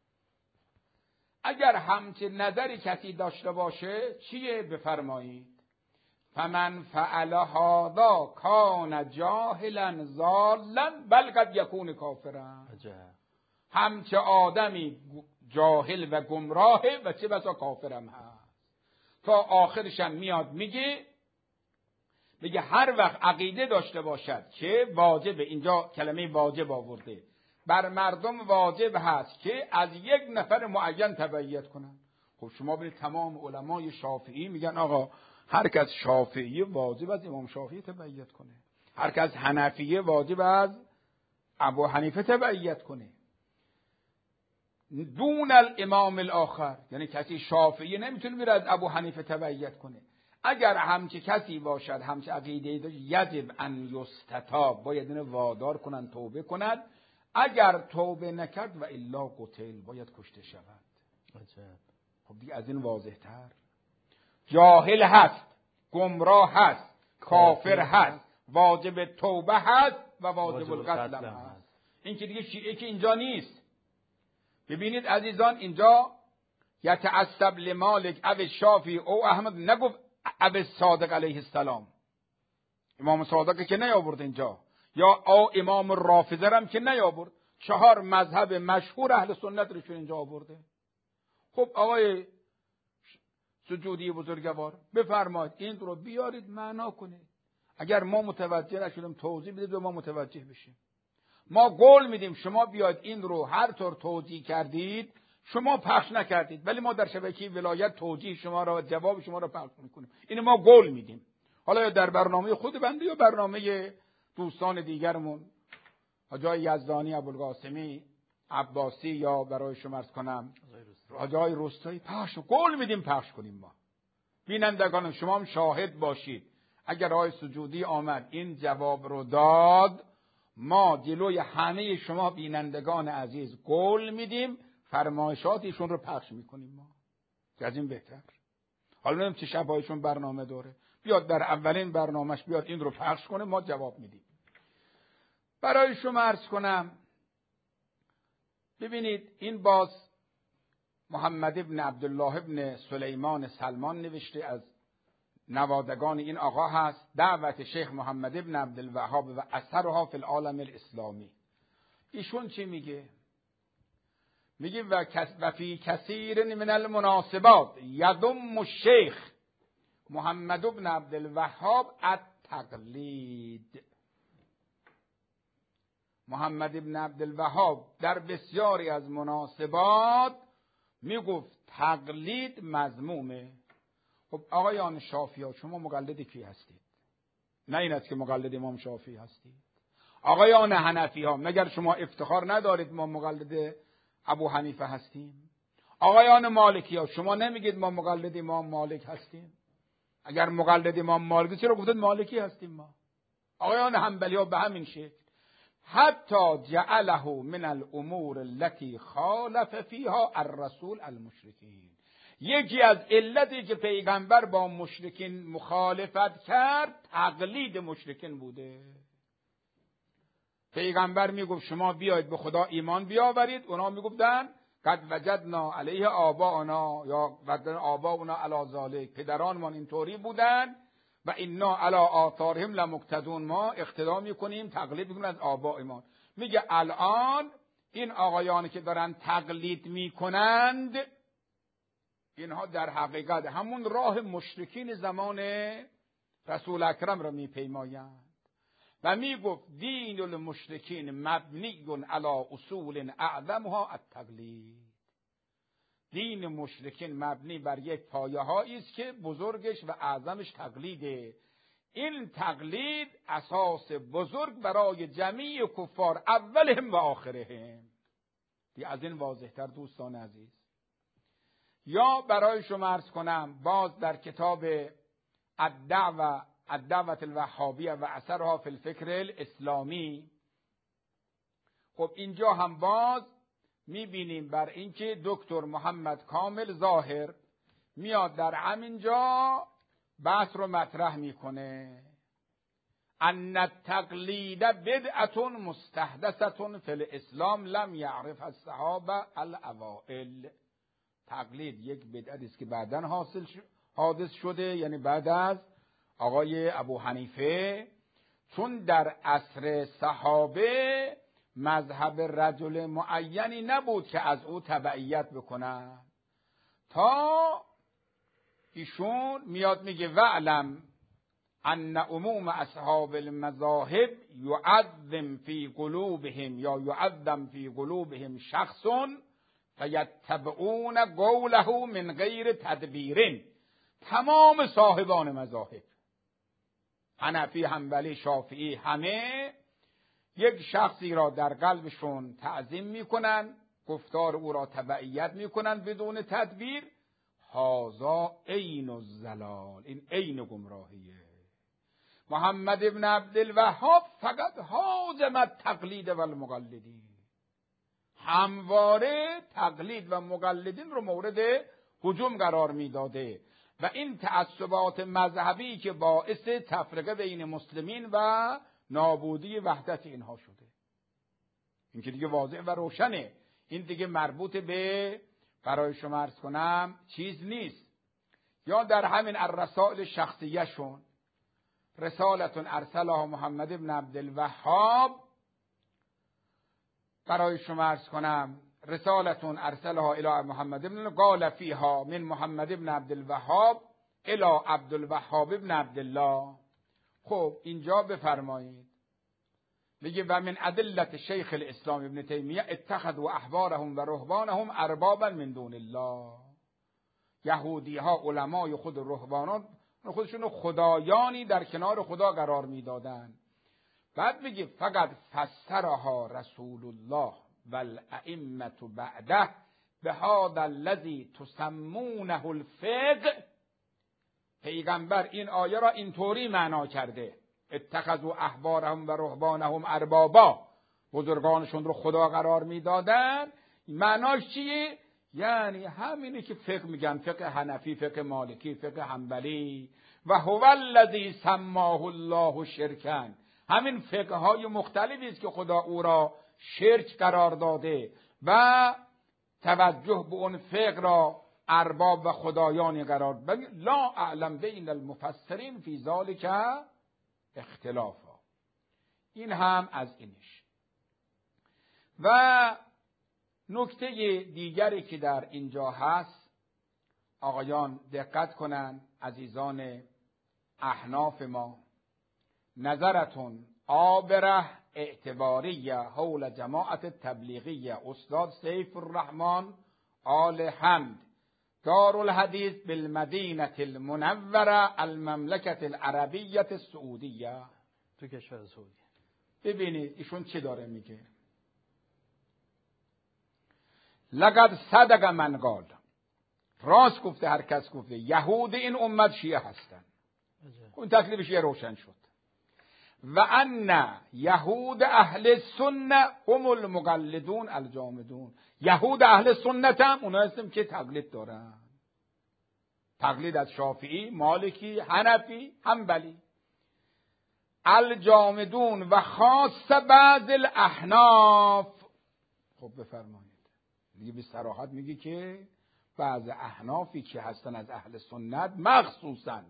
اگر همچین نظری کسی داشته باشه چیه؟ بفرمایید. فمن فعل هذا کان جاهلا ضالا بل قد یکون کافرا. همچه آدمی جاهل و گمراهه و چه بسا کافرم هست. تا آخرش هم میاد میگه میگه هر وقت عقیده داشته باشد که واجب، اینجا کلمه واجب آورده، بر مردم واجب هست که از یک نفر معین تبعیت کنن. خب شما برید تمام علمای شافعی میگن آقا هر کس شافعی واجب از امام شافعی تبعیت کنه، هر کس حنفی واجب از ابو حنیفه تبعیت کنه. دون الامام الاخر، یعنی کسی شافعی نمیتونه میره از ابو حنیفه تبعیت کنه. اگر همچه کسی باشد همچه عقیده‌ای داشت یجب ان یستتاب، باید اینو وادار کنن توبه کند. اگر توبه نکرد و الا قتل، باید کشته شود. عجب. خب دیگه از این واضح تر. جاهل هست، گمراه هست، کافر هست، واجب توبه هست و واجب القتل هم هست. این که دیگه شیعه که اینجا نیست. ببینید عزیزان، اینجا یتعصب لمالک او شافعی او احمد، نگفت او صادق علیه السلام. امام صادق که نیاورد اینجا، یا او امام رافضه هم که نیاورد. چهار مذهب مشهور اهل سنت رو اینجا آورده. خب آقای سجودی بزرگوار بفرمایید این رو بیارید معنا کنید. اگر ما متوجه نشدیم توضیح بدید و ما متوجه بشیم. ما قول میدیم شما بیاید این رو هر طور توضیح کردید، شما پخش نکردید، ولی ما در شبکه ولایت توضیح شما را، جواب شما را پخش میکنیم. این ما قول میدیم. حالا یا در برنامه خود بنده یا برنامه دوستان دیگرمون، حاجای یزدانی، ابوالقاسمی، عباسی، یا برای شما عرض کنم حاجای رستایی، پخش قول میدیم پخش کنیم. ما بینندگان شما هم شاهد باشید. اگر آقای سجودی آمد این جواب رو داد، ما جلوی همه شما بینندگان عزیز قول میدیم فرمایشاتیشون رو پخش میکنیم. ما که از این بهتر. حالا نمیم چه شبایشون برنامه داره، بیاد در اولین برنامهش بیاد این رو پخش کنه، ما جواب میدیم. برای شما عرض کنم، ببینید این باز محمد ابن عبدالله ابن سلیمان سلمان نوشته، از نوادگان این آقا هست. دعوت شیخ محمد ابن عبدالوهاب و اثرها فی العالم الاسلامی. ایشون چی میگه؟ میگه و فی کثیر من المناسبات یضم الشیخ محمد ابن عبدالوهاب التقلید. محمد ابن عبدالوهاب در بسیاری از مناسبات میگفت تقلید مذمومه. خب آقایان شافعی ها، شما مقلد کی هستید؟ نه این است که مقلد امام شافعی هستید. آقایان حنفی ها، مگر شما افتخار ندارید ما مقلد ابو حنیفه هستیم؟ آقایان مالکی ها، شما نمیگید ما مقلد امام مالک هستیم؟ اگر مقلد امام مالکی، چرا گفتید مالکی هستیم ما؟ آقایان حنبلی ها به همین شکل. حتی جعله من الامور التي خالف فيها الرسول المشرکین. یکی از علتی که پیغمبر با مشرکین مخالفت کرد تقلید مشرکین بوده. پیغمبر میگفت شما بیاید به خدا ایمان بیاورید، اونا میگفتن قد وجدنا علیه آباءنا، یا وجدنا آباؤنا علی ذلک، پدرانمان اینطوری بودن و انا علی آثارهم لمقتدون، ما اقتدا میکنیم، تقلید میکنیم از آبائمان. میگه الان این آقایانی که دارن تقلید میکنند، اینها در حقیقت همون راه مشرکین زمان رسول اکرم را میپیمایند. و میگفت دین المشرکین مبنی علی اصول اعظمها التقلید. دین مشرکین مبنی بر یک پایه هایی است که بزرگش و اعظمش تقلیده. این تقلید اساس بزرگ برای جمیع کفار، اولهم و آخرهم. دی از این واضح‌تر دوستان عزیز. یا برای شما عرض کنم، باز در کتاب الدعوه الدعوة الوهابیه و اثرها فی الفکر الاسلامی، خب اینجا هم باز میبینیم بر اینکه دکتر محمد کامل ظاهر میاد در همینجا بحث رو مطرح میکنه. ان التقلید بدعة مستحدثة فی الاسلام لم یعرف الصحابه الاوائل. تقلید یک بدعتی است که بعداً حاصل حادث شده، یعنی بعد از آقای ابو حنیفه، چون در عصر صحابه مذهب رجل معینی نبود که از او تبعیت بکنن، تا ایشون میاد میگه وعلم ان عموم اصحاب المذاهب يعظم في قلوبهم یا يعظم في قلوبهم شخص فیتبعون قوله من غیر تدبیر. تمام صاحبان مذاهب، حنفی، حنبلی، شافعی، همه یک شخصی را در قلبشون تعظیم میکنن، گفتار او را تبعیت میکنند بدون تدبیر، هازا عین الضلال، این عین گمراهیه. محمد ابن عبدالوهاب فقط حازم تقلید و المقلدین، همواره تقلید و مقلدین رو مورد هجوم قرار میداده و این تعصبات مذهبی که باعث تفرقه بین مسلمین و نابودی وحدت اینها شده. این که دیگه واضح و روشنه، این دیگه مربوط به برای شما عرض کنم چیز نیست. یا در همین الرسائل شخصیه شون، رسالتون ارسلها محمد ابن عبدالوهاب، برای شما عرض کنم رسالتون ارسلها الی محمد ابن قال فیها من محمد ابن عبدالوهاب الی عبدالوهاب ابن عبدالله. خب اینجا بفرمایید میگه و من ادلت شیخ الاسلام ابن تیمیه اتخذوا احبارهم و رهبانهم اربابا من دون الله. یهودی ها علمای خود و رهبانان خودشون خدایانی در کنار خدا قرار میدادن. بعد میگه فقط فسرها رسول الله والائمه بعده بهذا الذی تسمونه الفقه. پیغمبر این آیه را اینطوری معنا کرده، اتخذوا احبارهم و رهبانهم اربابا، بزرگانشون رو خدا قرار میدادن. معناش چیه؟ یعنی همینی که فقه میگن، فقه حنفی، فقه مالکی، فقه حنبلی. و هو الذی سماه الله شرکا، همین فقه های مختلفی است که خدا او را شرک قرار داده و توجه به اون فقه را ارباب و خدایانی قرار داده. لا اعلم بین المفسرین فی ذلک اختلافا. این هم از اینش. و نکته دیگری که در اینجا هست، آقایان دقت کنن، عزیزان احناف ما، نظرتون آبره اعتباریه حول جماعت تبلیغیه استاد سیف الرحمن آل حمد دارالحدیث بالمدینه المنوره المملکت العربیه السعودیه، تو کشور سعودی. ببینید ایشون چی داره میگه. لقد صدق من قال، راست گفته هر کس گفته یهود این امت شیعه هستن. اون تکلیفش یه روشن شد. و ان یهود اهل سنه هم المقلدون الجامدون. یهود اهل سنت هم اونا هستن که تقلید دارن، تقلید از شافعی، مالکی، حنفی، حنبلی. الجامدون و خاص بعض الاحناف. خب بفرمایید دیگه به صراحت میگه که بعض احنافی که هستن از اهل سنت، مخصوصا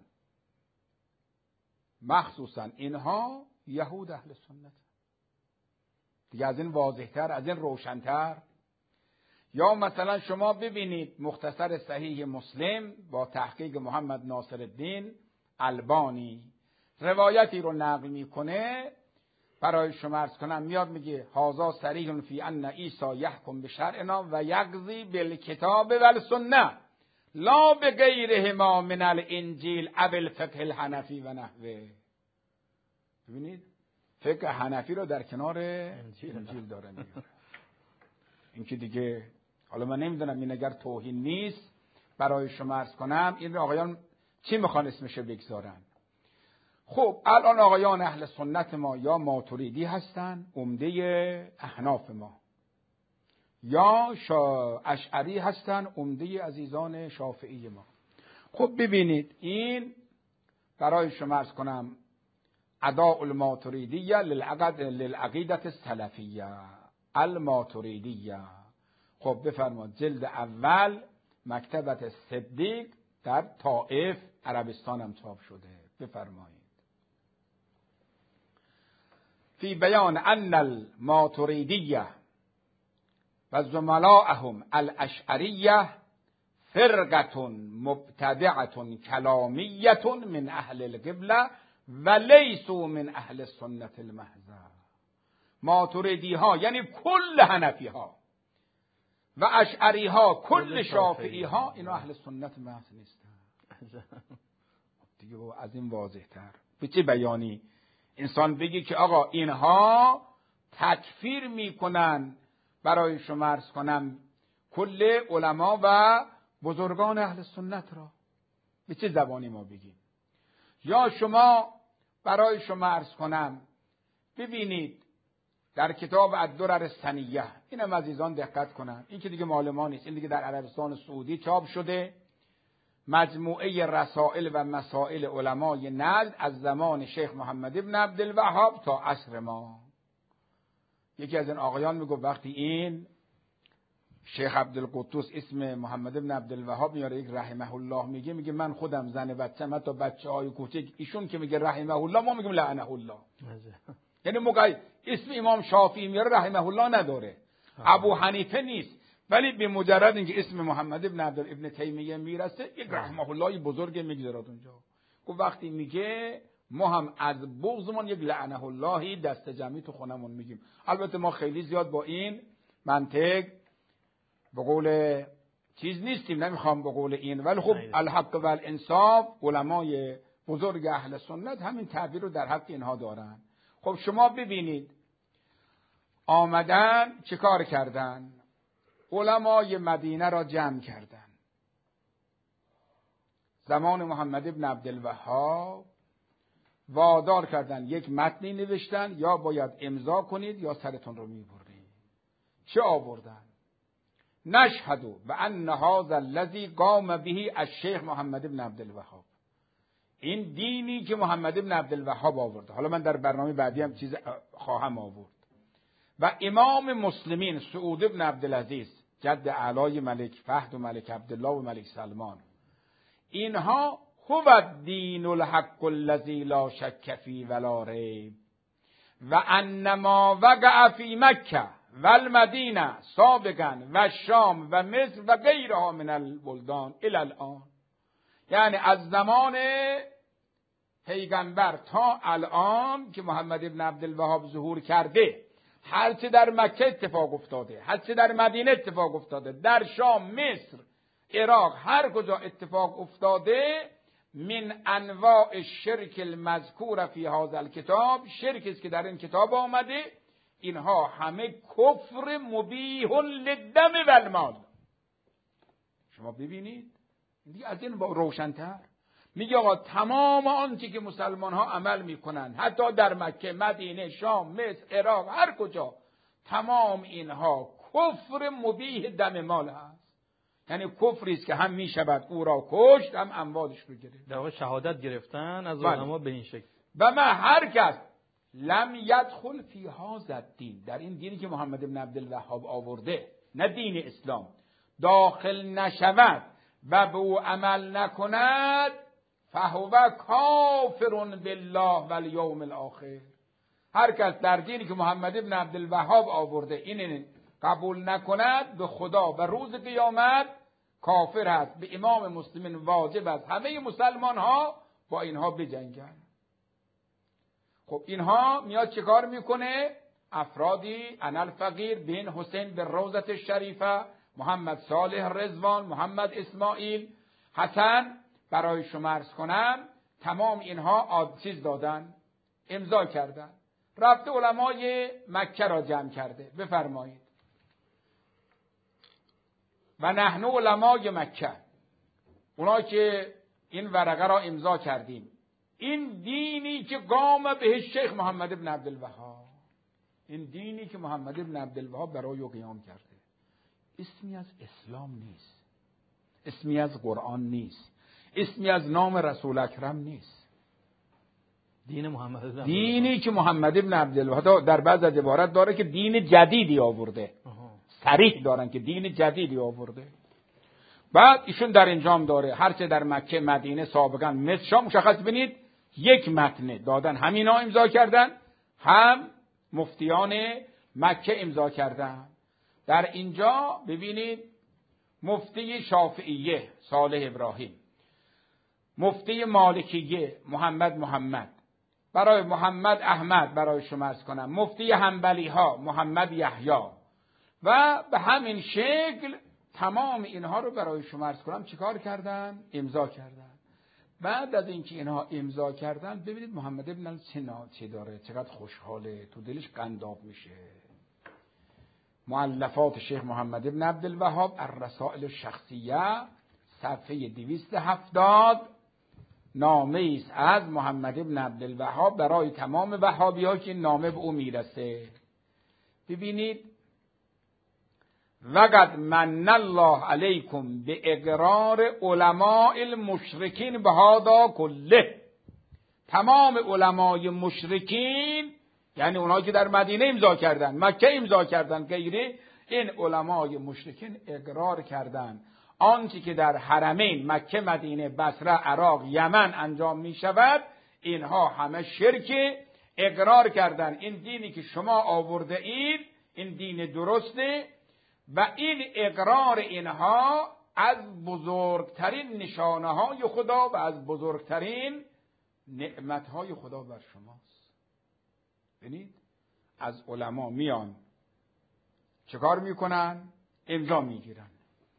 مخصوصا اینها یهود اهل سنت. دیگه از این واضحتر، از این روشنتر. یا مثلا شما ببینید مختصر صحیح مسلم با تحقیق محمد ناصر الدین البانی روایتی رو نقل میکنه، برای شما عرض کنم، میاد میگه هازا صریح فی ان عیسی یحکم بشرعنا و یقضی بالکتاب والسنه لا بغیرهما من الانجیل او الفقه الحنفی و نحوه. ببینید فقه حنفی رو در کنار انجیل داره میگه. این که دیگه حالا من نمیدونم این اگر توهین نیست برای شما عرض کنم، این آقایان چی میخوان اسمشو بگذارن. خب الان آقایان اهل سنت ما یا ماتریدی هستن، عمده احناف ما، یا اشعری هستن، عمده عزیزان شافعی ما. خب ببینید این برای شما عرض کنم اداء الماتریدیه للعقد للعقیدت السلفیه الماتریدیه. خب بفرمایید جلد اول مکتبت صدیق در طائف عربستان هم چاپ شده. بفرمایید فی بیان ان الماتریدیه و زملاءهم الاشعریه فرقه مبتدعه کلامیه من اهل القبله و لیسوا من اهل السنت المحضه. ماتریدی ها یعنی کل حنفی ها و اشعری ها، کل شافعی ها، اینا اهل سنت محض نیستن. دیگه از این واضح تر به چه بیانی انسان بگی که آقا اینها تکفیر میکنن برای شما عرض کنم کل علما و بزرگان اهل سنت را. به چه زبانی ما بگیم؟ یا شما برای شما عرض کنم ببینید در کتاب الدرر الثنیه، اینم عزیزان دقت کنن، این که دیگه مال ما نیست، این دیگه در عربستان سعودی چاپ شده، مجموعه رسائل و مسائل علمای نجد از زمان شیخ محمد ابن عبدالوهاب تا عصر ما. یکی از این آقایان میگه وقتی این شیخ عبدالقدوس اسم محمد ابن عبدالوهاب میاره، یک رحمه الله میگه، میگه من خودم زن بچه‌م حتی بچه‌های کوچک، ایشون که میگه رحمه الله ما میگیم لعنه الله. یعنی موقعی اسم امام شافعی میاره رحمه الله نداره، ابو حنیفه نیست، ولی به مجرد اینکه اسم محمد ابن عبد ابن تیمیه میرسه یک رحمه الله بزرگ میگذارد اونجا. گفت وقتی میگه ما هم از بغضمون یک لعنه اللهی دست جمعی تو خونمون میگیم. البته ما خیلی زیاد با این منطق به قول چیز نیستیم، نمیخوام به قول این، ولی خب الحق و الانصاف علمای بزرگ اهل سنت همین تعبیر رو در حق اینها دارن. خب شما ببینید آمدن چه کار کردن؟ علمای مدینه را جمع کردن. زمان محمد ابن عبدالوهاب وادار کردن یک متنی نوشتن، یا باید امضا کنید یا سرتون رو میبرید. چه آوردن؟ نشهد و ان هذا الذی قام به الشیخ محمد ابن عبدالوهاب، این دینی که محمد ابن عبدالوهاب آورده، حالا من در برنامه بعدی هم چیز خواهم آورد، و امام مسلمین سعود ابن عبدالعزیز جد اعلای ملک فهد و ملک عبدالله و ملک سلمان، اینها هو الدین الحق الذی لا شک فی ولا ریب و انما وقع فی مکه و المدینه سابقا و شام و مصر و غیرها من البلدان الی الان. یعنی از زمان پیغمبر تا الان که محمد ابن عبدالوهاب ظهور کرده، هرچه در مکه اتفاق افتاده، هرچه در مدینه اتفاق افتاده، در شام، مصر، عراق، هر کجا اتفاق افتاده، من انواع شرک المذکور فی هذا الکتاب، شرکی است که در این کتاب آمده، اینها همه کفر مبیح للدم و المال. شما ببینید دیگه از این روشن‌تر میگه آقا تمام آنچه که مسلمان ها عمل میکنن، حتی در مکه، مدینه، شام، مصر، عراق، هر کجا، تمام اینها کفر مبیح دم مال هست. یعنی کفری است که هم میشود او را کشت، هم اموالش رو گرفت. در واقع شهادت گرفتن از علما به این شکل. و ما هر کس لم یدخل فی هذا الدین، در این دینی که محمد ابن عبدالوهاب آورده، نه دین اسلام، داخل نشود و به او عمل نکند، فهو کافر بالله و الیوم الاخر. هر کس در دینی که محمد ابن عبدالوهاب آورده این قبول نکند، به خدا و روز قیامت کافر است. به امام مسلمین واجب است همه مسلمان ها با اینها بجنگن. خب اینها میاد چه کار میکنه؟ افرادی انا الفقیر بن حسین به روضت شریفه، محمد صالح رضوان، محمد اسماعیل، حسن، برای شما عرض کنم تمام اینها آدچیز دادن، امضا کردن، رفته علمای مکه را جمع کرده. بفرمایید و نحن علمای مکه، اونا که این ورقه را امضا کردیم، این دینی که قام به شیخ محمد ابن عبدالوهاب، این دینی که محمد ابن عبدالوهاب برای او قیام کرده، اسمی از اسلام نیست، اسمی از قرآن نیست، اسمی از نام رسول اکرم نیست. دین محمد ابن دینی که محمد ابن عبدالوهاب در بعض از عبارت داره که دین جدیدی آورده، صریح دارن که دین جدیدی آورده. بعد ایشون در انجام داره هرچه در مکه، مدینه، سابقا مصر، شام مشخص بینید یک متن دادن، همینا امضا کردن، هم مفتیان مکه امضا کردن. در اینجا ببینید مفتی شافعیه صالح ابراهیم، مفتی مالکیه محمد محمد، برای محمد احمد برای شما عرض کنم، مفتی حنبلی ها محمد یحیی، و به همین شکل تمام اینها رو برای شما عرض کنم چیکار کردن؟ امضا کردن. بعد از اینکه اینها امضا کردن، ببینید محمد ابن سینا چه داره، چقدر خوشحاله، تو دلش قنداب میشه. مؤلفات شیخ محمد ابن عبدالوهاب الرسائل الشخصیه صفحه دویست و هفتاد نامه است از محمد ابن عبدالوهاب برای تمام وهابی‌ها که نامه به او میرسه. ببینید وقد من الله علیکم به اقرار علماء المشرکین به هذا کله. تمام علمای مشرکین یعنی اونها که در مدینه امضا کردن، مکه امضا کردن، غیره، این علمای مشرکین اقرار کردن آنچه که در حرمین مکه، مدینه، بصره، عراق، یمن انجام می شود اینها همه شرک. اقرار کردن این دینی که شما آورده اید این دین درسته و این اقرار اینها از بزرگترین نشانه های خدا و از بزرگترین نعمت های خدا بر شماست. ببینید از علما میان چه کار میکنن؟ امضا میگیرن.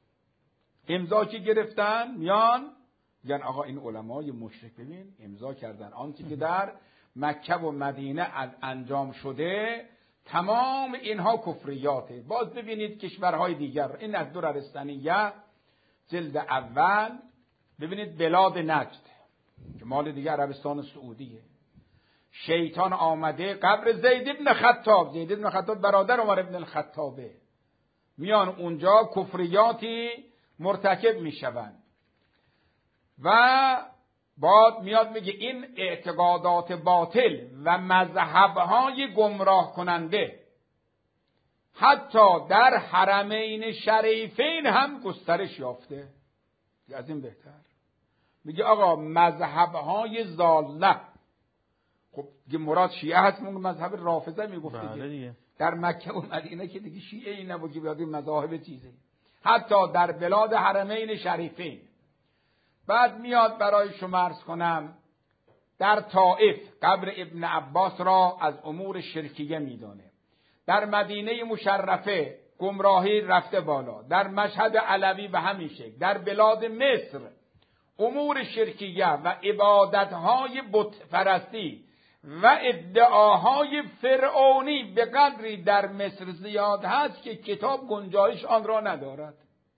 امضا که گرفتن میان میگن آقا این علمای مشرک ببین امضا کردن آنچه که در مکه و مدینه انجام شده تمام اینها کفریاته. باز ببینید کشورهای دیگر، این از دور ارسطنیه جلد اول ببینید بلاد نجد که مال دیگه عربستان سعودیه، شیطان آمده قبر زید بن خطاب، زید بن خطاب برادر عمر بن الخطابه، میان اونجا کفریاتی مرتکب میشوند و بعد میاد میگه این اعتقادات باطل و مذهبهای گمراه کننده حتی در حرمین شریفین هم گسترش یافته. از این بهتر میگه آقا مذهبهای ضاله، خب دیگه مراد شیعه هست، مذهب رافضه میگفت دیگه در مکه و مدینه که دیگه شیعه ای نبود که بیاد این مذاهب چیزی، حتی در بلاد حرمین شریفین. بعد میاد برای شما عرض کنم در طائف قبر ابن عباس را از امور شرکیه میدانه، در مدینه مشرفه گمراهی رفته بالا، در مشهد علوی به همین شکل، در بلاد مصر امور شرکیه و عبادتهای بت پرستی و ادعاهای فرعونی به قدری در مصر زیاد هست که کتاب گنجایش آن را ندارد.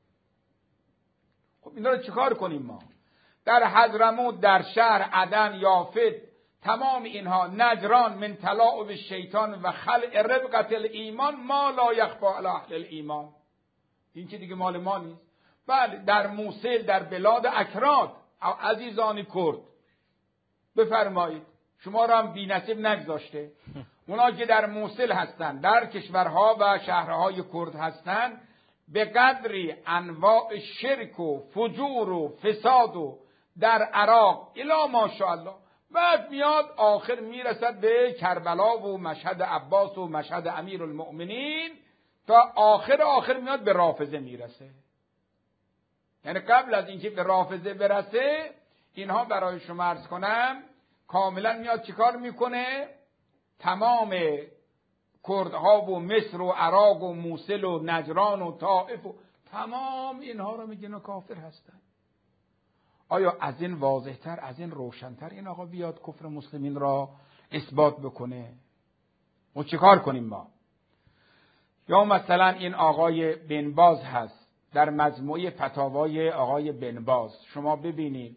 خب این را چیکار کنیم ما؟ در حضرموت، در شهر عدن، یافت، تمام اینها، نجران، من تلاعب الشیطان و خلع ربقت الایمان ما لا یخفی علی اهل الایمان، این که دیگه مال ما نیست. بله در موصل، در بلاد اکراد، عزیزان کرد بفرمایید شما را هم بی نصیب نگذاشته. اونا که در موصل هستن، در کشورها و شهرهای کرد هستن، به قدری انواع شرک و فجور و فساد و در عراق الا ماشاءالله. بعد میاد آخر میرسد به کربلا و مشهد عباس و مشهد امیر المؤمنین تا آخر آخر میاد به رافضه میرسه. یعنی قبل از اینکه به رافضه برسه اینها برای شما عرض کنم کاملا میاد چیکار میکنه؟ تمام کردها و مصر و عراق و موصل و نجران و طائف و تمام اینها رو میگن کافر هستن. آیا از این واضحتر، از این روشنتر این آقا بیاد کفر مسلمین را اثبات بکنه؟ و چیکار کنیم ما؟ یا مثلا این آقای بن باز هست در مجموعه فتاوای آقای بن باز، شما ببینید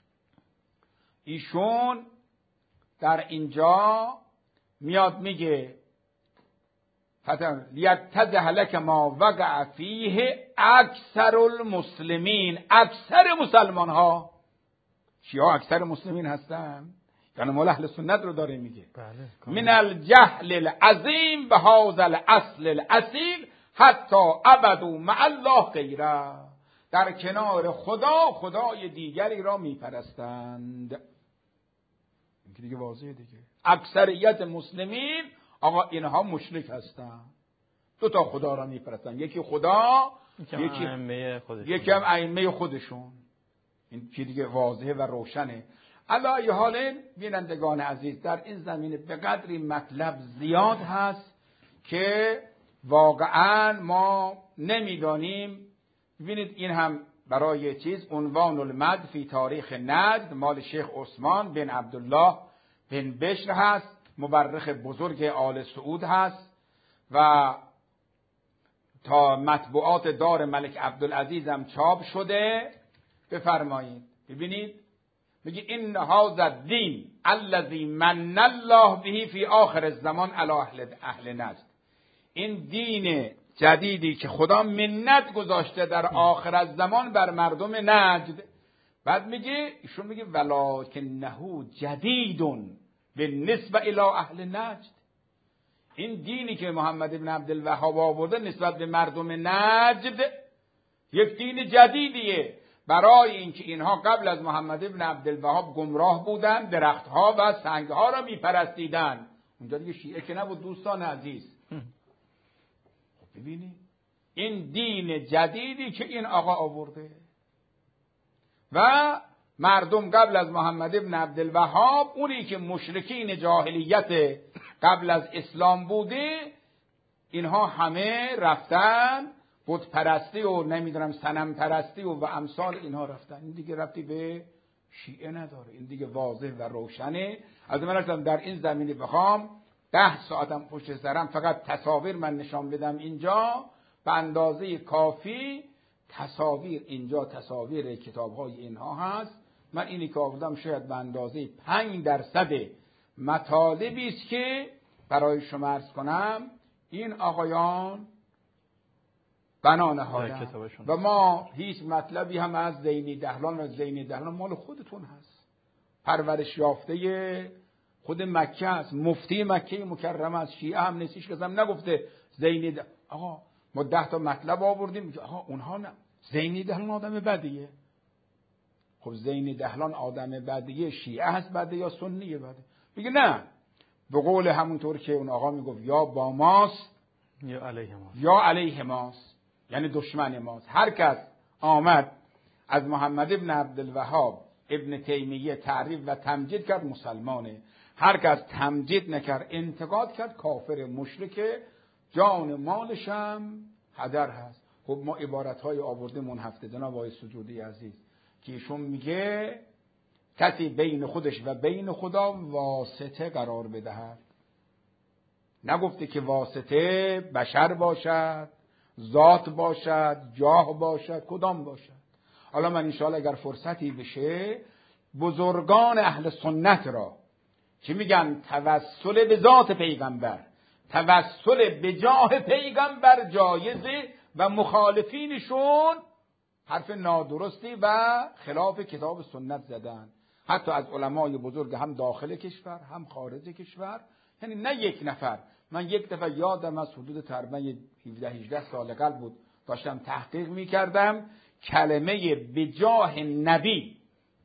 ایشون در اینجا میاد میگه لیتضح لک ما وقع فیه اکثر المسلمین، اکثر مسلمان ها، شیعه اکثر مسلمین هستن، یعنی مال اهل سنت رو داره میگه. بله. من الجهل العظیم به هذا الاصل الاصیل حتی عبدوا مع الله غیره، در کنار خدا خدای دیگری را میپرستند. این که دیگه واضحه دیگه. اکثریت مسلمین آقا اینها مشرک هستن، دو تا خدا را میپرستن، یکی خدا یکی ائمه خودشون، یکی هم ائمه خودشون. این که دیگه واضحه و روشنه. علی ای حال بینندگان عزیز در این زمینه به قدری مطلب زیاد هست که واقعا ما نمیدانیم. ببینید این هم برای چیز عنوان المد فی تاریخ نجد مال شیخ عثمان بن عبدالله بن بشر هست، مورخ بزرگ آل سعود هست و تا مطبوعات دار ملک عبدالعزیز هم چاپ شده. بفرمایید ببینید، میگه این هذا الدین الذی من الله به فی آخر الزمان علی اهل اهل نجد. این دین جدیدی که خدا منت گذاشته در آخر الزمان بر مردم نجد. بعد میگه ایشون میگه ولکنه جدیدون بالنسبه الی اهل نجد. این دینی که محمد ابن عبدالوهاب آورده نسبت به مردم نجد یک دین جدیدیه، برای اینکه اینها قبل از محمد ابن عبدالوهاب گمراه بودن، درختها و سنگها را میپرستیدن. اونجا دیگه شیعه که نبود دوستان عزیز. خب ببینید این دین جدیدی که این آقا آورده و مردم قبل از محمد ابن عبدالوهاب، اونی که مشرکین جاهلیت قبل از اسلام بوده، اینها همه رفتن بت پرستی و نمیدونم صنم پرستی و و امثال اینها رفتن. این دیگه ربطی به شیعه نداره، این دیگه واضح و روشنه. از من اصلا در این زمینه بخوام ده ساعتم پشت سرم فقط تصاویر من نشان بدم اینجا به اندازه کافی. تصاویر اینجا تصاویر کتاب‌های اینها هست. من اینی که آوردم شاید به اندازه پنج درصد مطالبی است که برای شما عرض کنم این آقایان بنا نهادن و ما هیچ مطلبی هم از زینی دهلان و زینی دهلان مال خودتون هست، پرورش یافته خود مکه است، مفتی مکه مکرمه است، شیعه هم نیستیش که هم نگفته زینی دهلان. آقا ما ده تا مطلب آوردیم میگه آقا اونها نه، زینی دهلان آدم بدیه. خب زینی دهلان آدم بدیه، شیعه هست بده یا سنیه بده؟ میگه نه، به قول همونطور که اون آقا میگفت یا با ماست یا علیه ماست، یا علیه ماست، یعنی دشمن ماست. هر کس آمد از محمد ابن عبدالوهاب ابن تیمیه تعریف و تمجید کرد مسلمانه، هر کس تمجید نکرد انتقاد کرد کافر مشرک، جان مالش هم هدر هست. خب ما عبارت‌های آوردیم اون هفته جناب آقای سجودی عزیز که ایشون میگه کسی بین خودش و بین خدا واسطه قرار بدهد. نگفته که واسطه بشر باشد، ذات باشد، جاه باشد، کدام باشد. حالا من انشاءالله اگر فرصتی بشه بزرگان اهل سنت را که میگن توسل به ذات پیغمبر، توسل به جاه پیغمبر جایزه و مخالفینشون حرف نادرستی و خلاف کتاب سنت زدن، حتی از علمای بزرگ هم داخل کشور هم خارج کشور. یعنی نه یک نفر. من یک دفعه یادم از حدود تقریبا هفده هجده سال قبل بود، داشتم تحقیق میکردم کلمه به جاه نبی،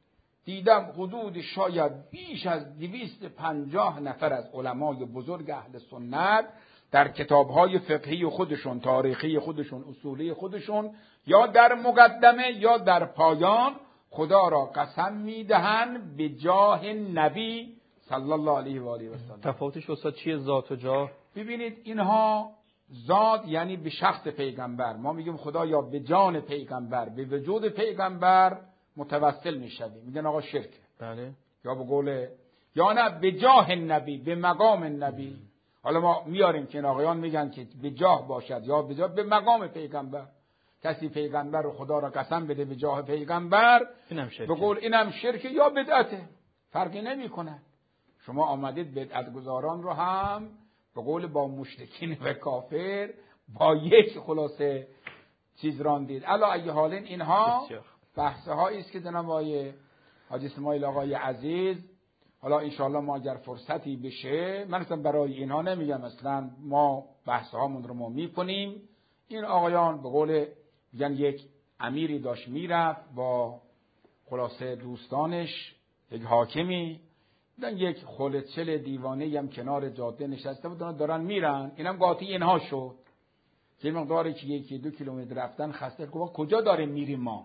دیدم حدود شاید بیش از دویست و پنجاه نفر از علمای بزرگ اهل سنت در کتابهای فقهی خودشون، تاریخی خودشون، اصولی خودشون یا در مقدمه یا در پایان خدا را قسم میدهند به جاه نبی صلی الله علیه و آله و سلم. تفاوتش استاد چیه ذات و جاه؟ ببینید اینها ذات یعنی به شخص پیغمبر، ما میگیم خدا یا به جان پیغمبر، به وجود پیغمبر متوسل میشویم، میگن آقا شرک. بله. یا به قول یا نه به جاه نبی، به مقام نبی. حالا ما میاریم که این آقایان میگن که به جاه باشد یا به جاه، به مقام پیغمبر. کسی پیغمبر رو خدا را قسم بده به جاه پیغمبر، اینم شرک. به قول اینم شرک یا بدعته، فرقی نمیکنه. شما آمدید بدعت گزاران رو هم به قول با مشرکین و کافر با یک خلاصه چیز راندید. علا ای حال اینها بحث هایی است که جناب آقای حاجی اسماعیل آقای عزیز، حالا انشاءالله ما اگر فرصتی بشه، من اصلا برای اینها نمیگم، اصلا ما بحث هامون رو ما میکنیم. این آقایان به قول میگن یک امیری داشت میرفت با خلاصه دوستانش، یک حاکمی، دیدن یک خلچل دیوانه هم کنار جاده نشسته بودن دارن میرن، اینم قاطی اینها شد. یه مقداری که یکی دو کیلومتر رفتن خسته، گفت کجا داریم میریم ما؟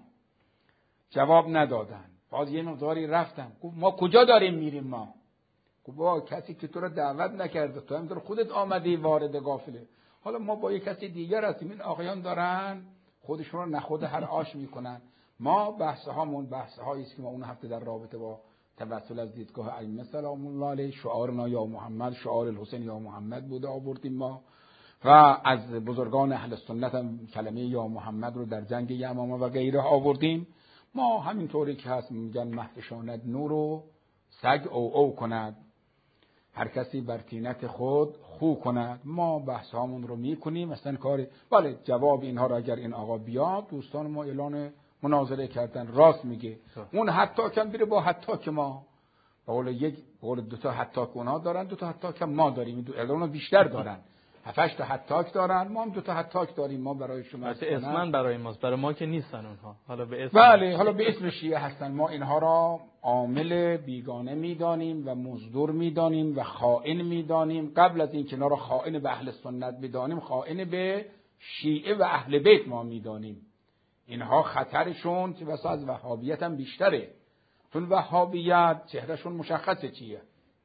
جواب ندادن. باز یه مقداری رفتن، گفت ما کجا داریم میریم ما؟ گفت با کسی که تو رو دعوت نکرده، تو هم خودت آمدی وارد قافله. حالا ما با یک کسی دیگر هستیم، این آقایان دارن خودشون رو نخود هر آش میکنن. ما بحث هامون بحث هایی است که ما اون هفته در رابطه با توسل از دیدگاه ائمه سلام الله علیه، شعارنا یا محمد، شعار الحسین یا محمد بوده آوردیم ما. و از بزرگان اهل سنت هم کلمه یا محمد رو در جنگ یمامه و غیره آوردیم. ما همینطوری که هست میگن مهدشاند نور و سگ او او کند، هر کسی بر طینت خود خو کند. ما بحث هامون رو میکنیم مثلا کاری. بله جواب اینها رو اگر این آقا بیاد، دوستان ما اعلان مناظره کردن، راست میگه. اون حتی کم بیره با حتی که ما قول یک قول دو تا حتی که اونها دارن، دو تا حتی که ما داریم، دو اعلان بیشتر دارن، هفتش تا حتاک دارن، ما هم دو تا حتاک داریم. ما برای شما اسمن برای ماست، برای ما که نیستن اونها. حالا به اسم بله، حالا به اسم شیعه هستن. ما اینها را عامل بیگانه میدانیم و مزدور میدانیم و خائن میدانیم. قبل از این که اینا را خائن به اهل سنت بدانیم، خائن به شیعه و اهل بیت ما میدانیم. اینها خطرشون که واسه از وهابیت هم بیشتره، چون وهابیت چهرهشون مشخصه چیه،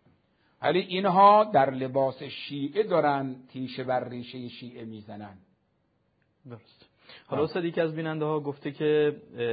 ولی اینها در لباس شیعه دارن تیشه بر ریشه شیعه میزنن. درست. حالا استاد یکی از بیننده ها گفته که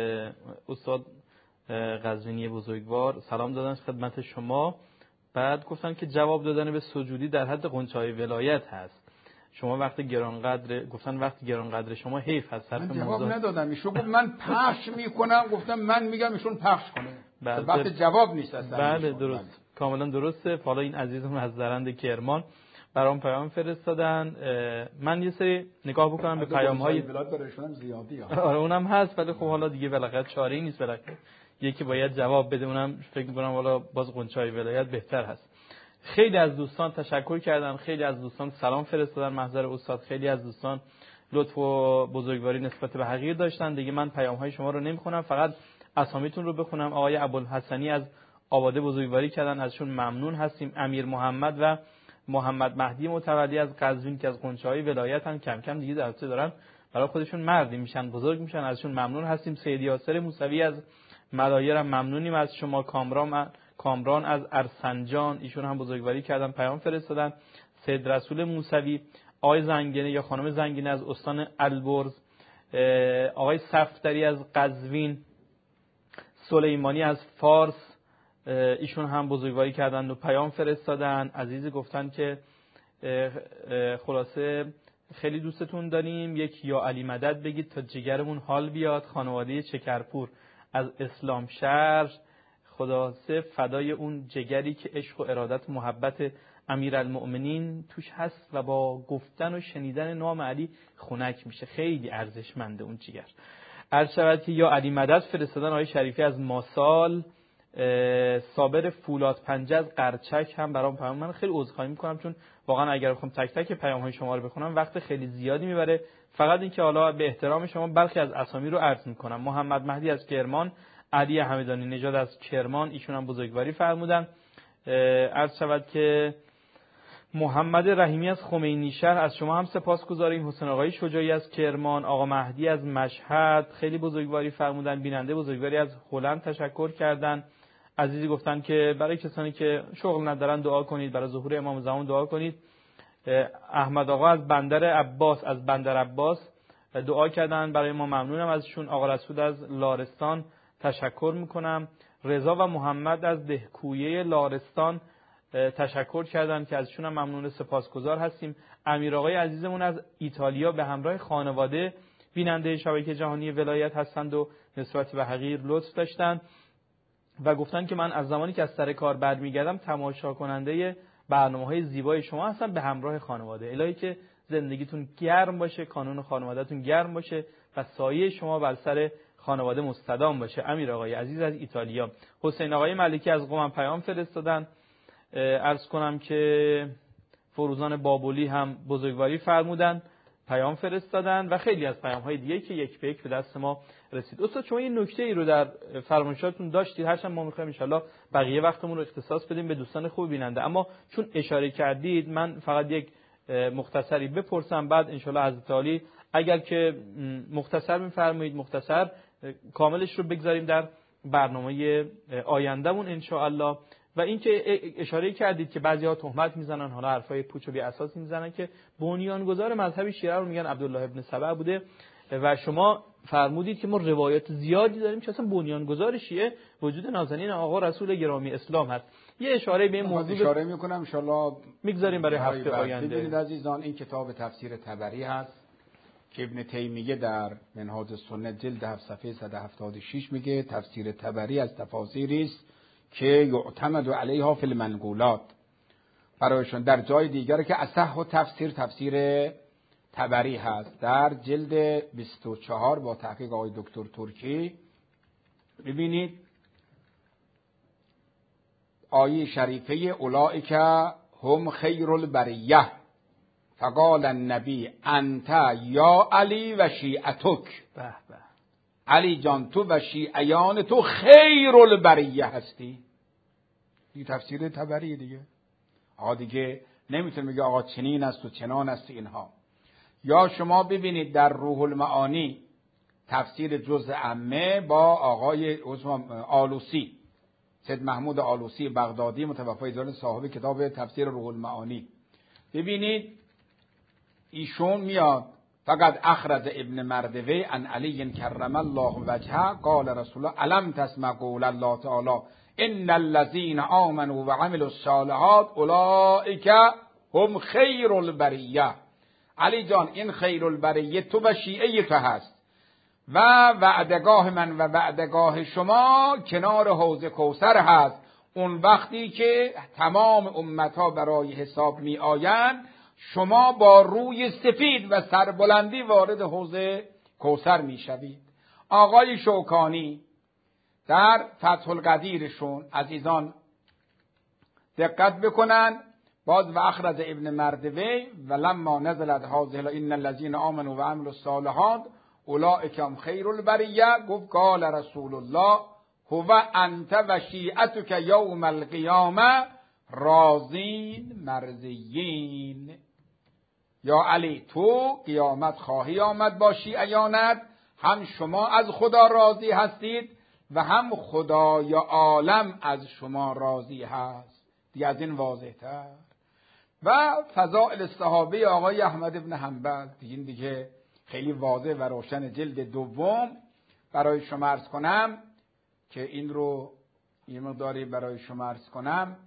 استاد قزوینی بزرگوار سلام دادن خدمت شما، بعد گفتن که جواب دادن به سجودی در حد غنچه‌های ولایت هست. شما وقت گرانقدر گفتن وقت گرانقدر شما حیف هست. من جواب ندادم. ایشون گفت من پخش میکنم، گفتم من میگم ایشون پخش کنه. وقت جواب نیست اصلا. بله درست، بله. کاملا درسته. حالا این عزیزم از زرند کرمان برام پیام فرستادن، من یه سری نگاه بکنم به پیام‌های بلاد برشون زیادی ها. آره اونم هست، ولی خب حالا دیگه بالاخره چاره‌ای نیست، بالاخره یکی باید جواب بده. اونم فکر می‌کنم والا باز غنچه‌های ولایت بهتر هست. خیلی از دوستان تشکر کردن، خیلی از دوستان سلام فرستادن محضر استاد، خیلی از دوستان لطف و بزرگواری نسبت به حقیر داشتن. دیگه من پیام‌های شما رو نمی‌خونم، فقط اسامیتون رو بخونم. آقای ابوالحسنی از آباده بزرگواری کردن، ازشون ممنون هستیم. امیر محمد و محمد مهدی متولی از قزوین که از غنچه‌های ولایتن، کم کم دیگه درسته دارن برای خودشون مردی میشن، بزرگ میشن، ازشون ممنون هستیم. سید یاسر موسوی از ملایر هم ممنونیم از شما. کامران کامران از ارسنجان، ایشون هم بزرگواری کردن، پیام فرستادن. سید رسول موسوی، آقای زنگینه یا خانم زنگینه از استان البرز، آقای صفدری از قزوین، سلیمانی از فارس، ایشون هم بزرگواری کردن و پیام فرستادن. عزیزی گفتن که خلاصه خیلی دوستتون داریم، یک یا علی مدد بگید تا جگرمون حال بیاد. خانواده چکرپور از اسلام شهر، خلاصه فدای اون جگری که عشق و ارادت و محبت امیرالمؤمنین توش هست و با گفتن و شنیدن نام علی خنک میشه. خیلی ارزشمنده اون جگر. عرض شود که یا علی مدد فرستادن. آقای شریفی از ماسال، صابر فولاد پنجه از قرچک هم برام پیام. من خیلی عذرخواهی میکنم چون واقعا اگر بخوام تک تک پیام های شما رو بخونم وقت خیلی زیادی میبره. فقط اینکه حالا به احترام شما برخی از اسامی رو عرض میکنم. محمد مهدی از کرمان، علی همدانی نژاد از کرمان، ایشون هم بزرگواری فرمودن. عرض شود که محمد رحیمی از خمینی شهر، از شما هم سپاسگزاریم. حسین آقای شجاعی از کرمان، آقا مهدی از مشهد خیلی بزرگواری فرمودن. بیننده بزرگواری از هلند تشکر کردن. عزیزی گفتن که برای کسانی که شغل ندارن دعا کنید، برای ظهور امام زمان دعا کنید. احمد آقا از بندر عباس از بندر عباس دعا کردن، برای ما ممنونم ازشون. آقا رسول از لارستان تشکر میکنم. رضا و محمد از دهکویه لارستان تشکر کردن که ازشون هم ممنون سپاسگزار هستیم. امیر آقای عزیزمون از ایتالیا به همراه خانواده بیننده شبکه جهانی ولایت هستند و نسبت به حقیر لطف داشتن و گفتن که من از زمانی که از سر کار برمیگردم تماشا کننده برنامه‌های زیبای شما هستم به همراه خانواده. الهی که زندگیتون گرم باشه، کانون خانواده‌تون گرم باشه و سایه شما بر سر خانواده مستدام باشه. امیر آقای عزیز از ایتالیا. حسین آقای ملکی از قم پیام فرستادن. عرض کنم که فروزان بابولی هم بزرگواری فرمودن، پیام فرستادن و خیلی از پیام‌های دیگه که یک به یک به دست ما رسید. استاد شما این نکته ای رو در فرمایشاتون داشتید، هرچند ما می‌خوایم ان شاءالله بقیه وقتمون رو اختصاص بدیم به دوستان خوب بیننده، اما چون اشاره کردید من فقط یک مختصری بپرسم، بعد ان شاءالله حضرت عالی اگر که مختصر می‌فرمایید مختصر کاملش رو بگذاریم در برنامه آیندهمون ان شاءالله. و اینکه اشاره کردید که بعضی‌ها تهمت میزنن، حالا حرفای پوچ و بی اساس میزنن که بنیانگذار مذهب شیعه رو میگن عبدالله ابن سبع بوده و شما فرمودید که ما روایات زیادی داریم که اصلا بنیانگذار شیعه وجود نازنین آقا رسول گرامی اسلام هست. یه اشاره به این موضوع اشاره میکنم ان شاء الله میگذاریم برای هفته آینده. ببینید عزیزان، این کتاب تفسیر طبری هست که ابن تیمیه در منهاج السنه جلد هفت صفحه صد و هفتاد و شش میگه تفسیر طبری از تفاسیری است که یعتمد علیها فی المنقولات. برایشون در جای دیگر که اصح و تفسیر تفسیر طبری هست در جلد بیست و چهار با تحقیق آقای دکتر ترکی. ببینید آیه شریفه اولئک هم خیر البریه فقال النبی انت یا علی و شیعتک. به به، علی جان تو و شیعیان تو خیر البریه هستی. این تفسیر طبری دیگه. آقا دیگه نمیتونه میگه آقا چنین است و چنان است اینها. یا شما ببینید در روح المعانی تفسیر جزء عامه با آقای آلوسی، سید محمود آلوسی بغدادی متوفی دارن، صاحب کتاب تفسیر روح المعانی. ببینید ایشون میاد فقط اخرج ابن مردوی عن علی کرم الله وجهه قال رسول الله الم تسمع قول الله تعالی ان الذين آمنوا وعملوا الصالحات اولئک هم خیر البریه. علی جان این خیر البریه تو و شیعه تو هست و وعدگاه من و وعدگاه شما کنار حوض کوثر هست. اون وقتی که تمام امتها برای حساب می آیند شما با روی سفید و سربلندی وارد حوض کوثر می شوید. آقای شوکانی در فتح القدیرشون عزیزان دقت بکنن، باز و اخرج ابن مردوی و لما نزلت هذه ان الذين آمنوا وعملوا الصالحات اولئک هم خیر البریه گفت قال رسول الله هو انت و شیعتک یوم القیامه راضین مرضیین. یا علی تو قیامت خواهی آمد با شیعیانت، هم شما از خدا راضی هستید و هم خدای عالم از شما راضی هست. دیگه از این واضح تر. و فضائل صحابه آقای احمد بن حنبل دیگه دیگه خیلی واضح و روشن، جلد دوم برای شما عرض کنم که این رو یه مقداری برای شما عرض کنم.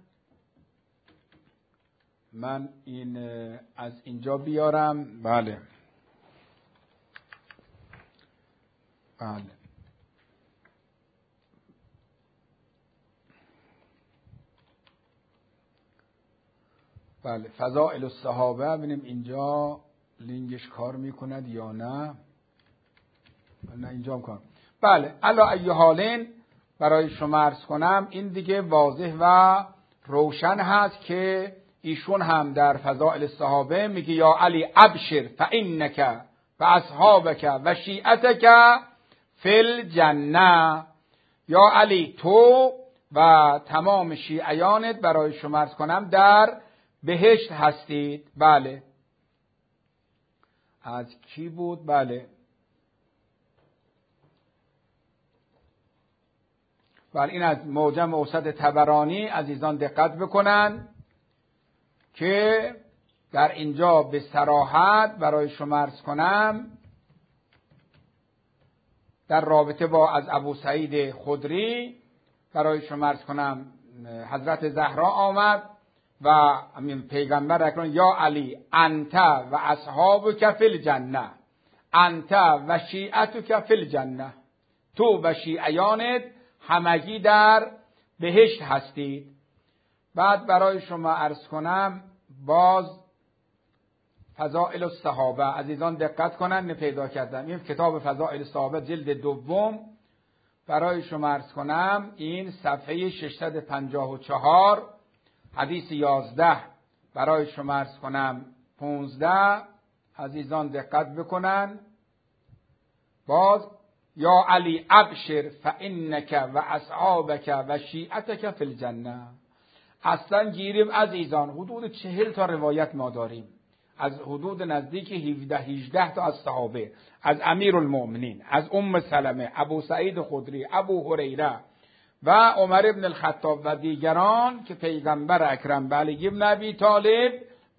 من این از اینجا بیارم. بله بله بله فضائل الصحابه. ببینیم اینجا لینکش کار میکند یا نه. نه اینجا هم کار. بله علی ای حالین برای شما عرض کنم این دیگه واضح و روشن هست که ایشون هم در فضائل الصحابه میگه یا علی ابشر فانک و اصحابک و شیعتک فی الجنه. یا علی تو و تمام شیعیانت برای شما عرض کنم در بهشت هستید. بله از کی بود؟ بله بله این از معجم اوسط طبرانی. عزیزان دقت بکنن که در اینجا به صراحت برای شما عرض کنم در رابطه با از ابو سعید خدری برای شما عرض کنم حضرت زهرا آمد و همین پیغمبر اکرم یا علی انت و اصحابک فی الجنه انت و شیعتک فی الجنه. تو و شیعیانت همگی در بهشت هستید. بعد برای شما عرض کنم باز فضائل الصحابه. عزیزان دقت کنن پیدا کردم این کتاب فضائل الصحابه جلد دوم برای شما عرض کنم این صفحه ششصد و پنجاه و چهار حدیث یازده برای شما عرض کنم پانزده. عزیزان دقت بکنن باز یا علی ابشر فانک و اصحابک و شیعتک فی الجنه. اصلا گیریم عزیزان حدود چهل تا روایت ما داریم از حدود نزدیک هفده هجده تا از صحابه، از امیر المؤمنین، از ام سلمه، ابو سعید خدری، ابو هریره و عمر ابن الخطاب و دیگران که پیغمبر اکرم به علی ابن ابی طالب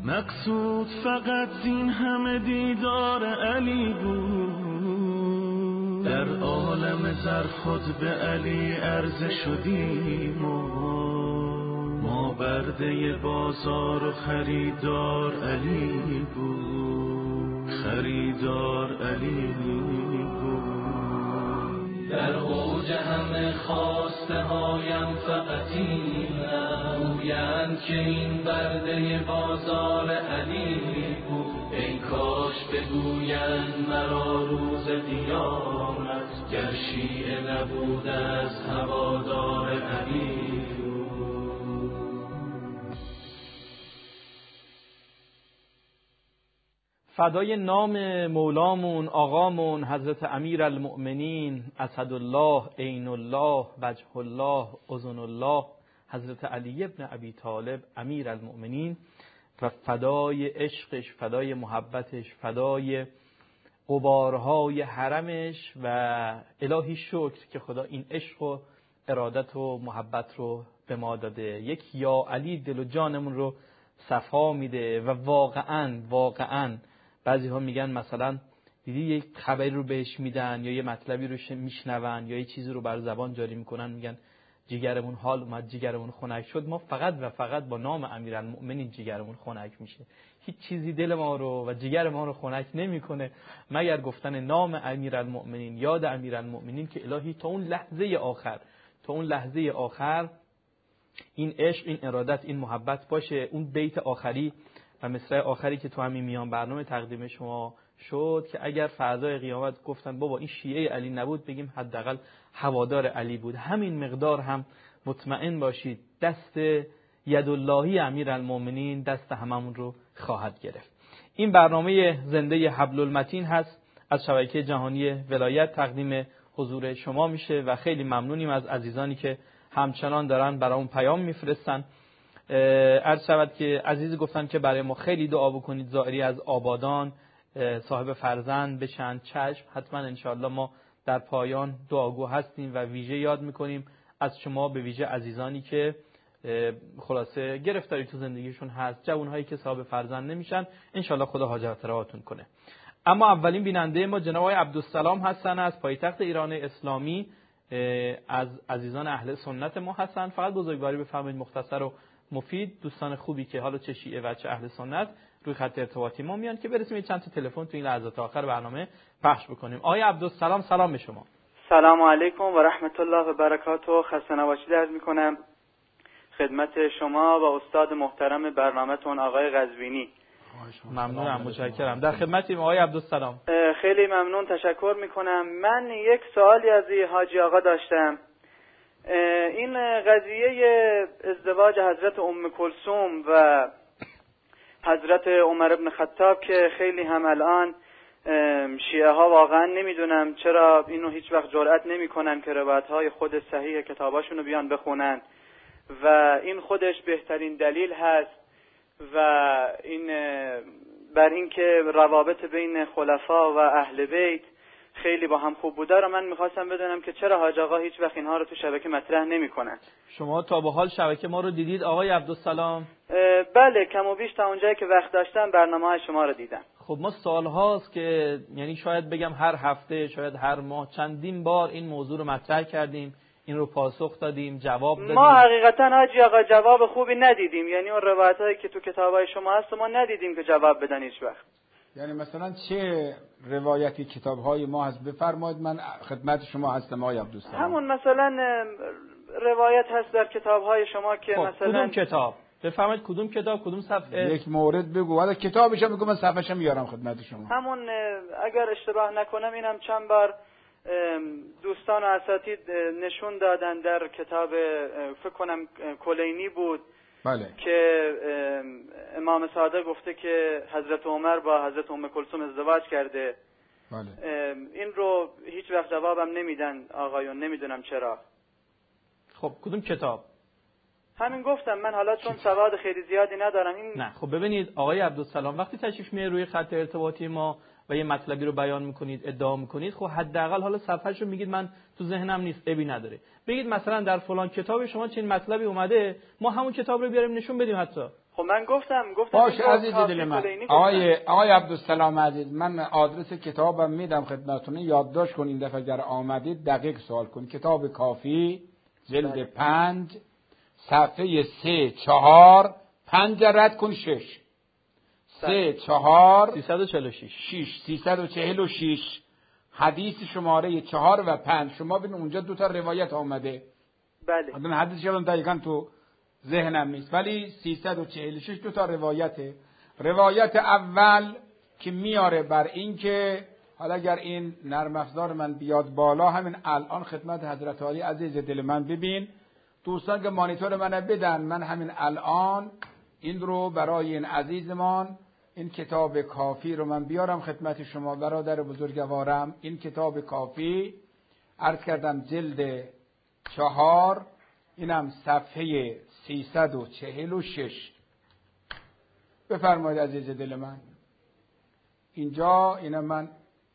مقصود فقط این همه دیدار علی بود، در عالم زر خود به علی عرضه شدیم و ما برده بازار و خریدار علی بود، خریدار علی بود. در اوج همه خواسته هایم فقط اینم، گویند که این برده بازار علی بود. ای کاش بگویند مرا روز قیامت، گر شیعه نبود از هوادار علی بود. فدای نام مولامون آقامون حضرت امیر المؤمنین اسدالله عین الله وجه الله اذن الله حضرت علی ابن ابی طالب امیر المؤمنین و فدای عشقش، فدای محبتش، فدای غبارهای حرمش و الهی شکر که خدا این عشق و ارادت و محبت رو به ما داده. یک یا علی دل و جانمون رو صفا میده و واقعا واقعا بعضی ها میگن مثلا دیدی یک خبری رو بهش میدن یا یه مطلبی رو میشنون یا یه چیزی رو بر زبان جاری میکنن، میگن جیگرمون حال اومد، جیگرمون خنک شد. ما فقط و فقط با نام امیرالمؤمنین جیگرمون خنک میشه. هیچ چیزی دل ما رو و جیگر ما رو خنک نمیکنه مگر گفتن نام امیرالمؤمنین، یاد امیرالمؤمنین که الهی تا اون لحظه آخر تا اون لحظه آخر این عشق، این ارادت، این محبت باشه. اون بیت آخری و مصرع آخری که تو همین میان برنامه تقدیم شما شد که اگر فردای قیامت گفتن بابا این شیعه علی نبود، بگیم حداقل هوادار علی بود. همین مقدار هم مطمئن باشید دست یداللهی امیرالمؤمنین دست هممون رو خواهد گرفت. این برنامه زنده حبل المتین هست، از شبکه جهانی ولایت تقدیم حضور شما میشه و خیلی ممنونیم از عزیزانی که همچنان دارن برامون پیام میفرستن. عرض شود که عزیزی گفتن که برای ما خیلی دعا بکنید زائری از آبادان صاحب فرزند بشن. چشم، حتما انشاءالله ما در پایان دعاگو هستیم و ویژه یاد میکنیم از شما، به ویژه عزیزانی که خلاصه گرفتاری تو زندگیشون هست، جوانهایی که صاحب فرزند نمیشن، انشاءالله خدا حاجت رواتون کنه. اما اولین بیننده ما جناب آقای عبدالسلام هستن از پایتخت ایران اسلامی، از عزیزان اهل سنت ما هستن. فقط بزرگواری بفرمایید مختصر و مفید، دوستان خوبی که حالا چه شیعه و چه اهل سنت روی خط ارتباطی ما میان که برسیم چند تا تلفن تو این لحظات آخر برنامه پخش بکنیم. آقای عبدالسلام سلام به شما. سلام علیکم و رحمت الله و برکاته. خسته نباشید عرض میکنم خدمت شما و استاد محترم برنامه‌تون آقای قزوینی. ممنونم، متشکرم. در خدمتیم آقای عبدالسلام. خیلی ممنون، تشکر میکنم. من یک سوالی از حاجی آقا داشتم. این قضیه ازدواج حضرت ام کلثوم و حضرت عمر ابن خطاب که خیلی هم الان شیعه ها واقعا نمیدونم چرا اینو هیچ وقت جرئت نمیکنن که روایت های خود صحیح کتاباشون رو بیان بخونن و این خودش بهترین دلیل هست و این بر اینکه روابط بین خلفا و اهل بیت خیلی با هم خوب بوده رو من میخواستم بدونم که چرا حاج آقا هیچ وقت اینها رو تو شبکه مطرح نمیکنن. شما تا به حال شبکه ما رو دیدید آقای عبدالسلام؟ بله، کم و بیش تا اونجایی که وقت داشتم برنامه‌های شما رو دیدم. خب ما سال هاست که یعنی شاید بگم هر هفته، شاید هر ماه چندین بار این موضوع رو مطرح کردیم، این رو پاسخ دادیم، جواب دادیم. ما حقیقتا حاجی آقا جواب خوبی ندیدیم، یعنی اون روایتایی که تو کتابای شما هست ما ندیدیم که جواب بدن هیچ وقت. یعنی مثلا چه روایتی کتاب‌های ما هست بفرمایید، من خدمت شما هستم آقای عبدالسلام. همون مثلا روایت هست در کتاب‌های شما که خب مثلا کدوم کتاب؟ بفرمایید کدوم کتاب، کدوم صفحه؟ یک مورد بگو، حالا کتابش هم بگو من صفحه‌ش میارم خدمت شما. همون اگر اشتباه نکنم اینم چند بار دوستان و اساتید نشون دادن در کتاب فکر کنم کلینی بود. بله. که امام صادق گفته که حضرت عمر با حضرت ام کلثوم ازدواج کرده. بله. این رو هیچ وقت جوابم نمیدن آقایون، نمیدونم چرا. خب کدوم کتاب؟ همین گفتم من حالا چون سواد خیلی زیادی ندارم این. نه خب ببینید آقای عبدالسلام وقتی تشریف میاره روی خط ارتباطی ما و یه مطلبی رو بیان میکنید ادعا میکنید، خب حداقل حالا صفحه‌شو میگید من تو ذهنم نیست، ابی نداره. بگید مثلا در فلان کتاب شما چنین مطلبی اومده، ما همون کتاب رو بیاریم نشون بدیم حتی. خب من گفتم گفتم باش عزیز دل من، آقای آقای عبدالسلام عزیز، من آدرس کتابم میدم خدمتتون، یادداشت کنین دفعه اگر آمدید دقیق سوال کنید. کتاب کافی جلد پنج صفحه سه چهار پنج رد کن شش سه چهار سیصد و چهل و شش شش سیصد و چهل و شش حدیث شماره چهار و پنج. شما ببین اونجا دو تا روایت آمده. بله. من حدیث شدم دقیقاً تو ذهنم نیست، ولی سیصد و چهل و شش دو تا روایته. روایت اول که میاره بر این که حالا اگر این نرم افزار من بیاد بالا همین الان خدمت حضرت عالی عزیز دل من ببین، دوستان که مانیتور من بدن، من همین الان این رو برای این عزیزمان این کتاب کافی رو من بیارم خدمت شما برادر بزرگوارم. این کتاب کافی عرض کردم جلد چهار، اینم صفحه سیصد و چهل و شش. بفرمایید عزیز دل من. اینجا اینم من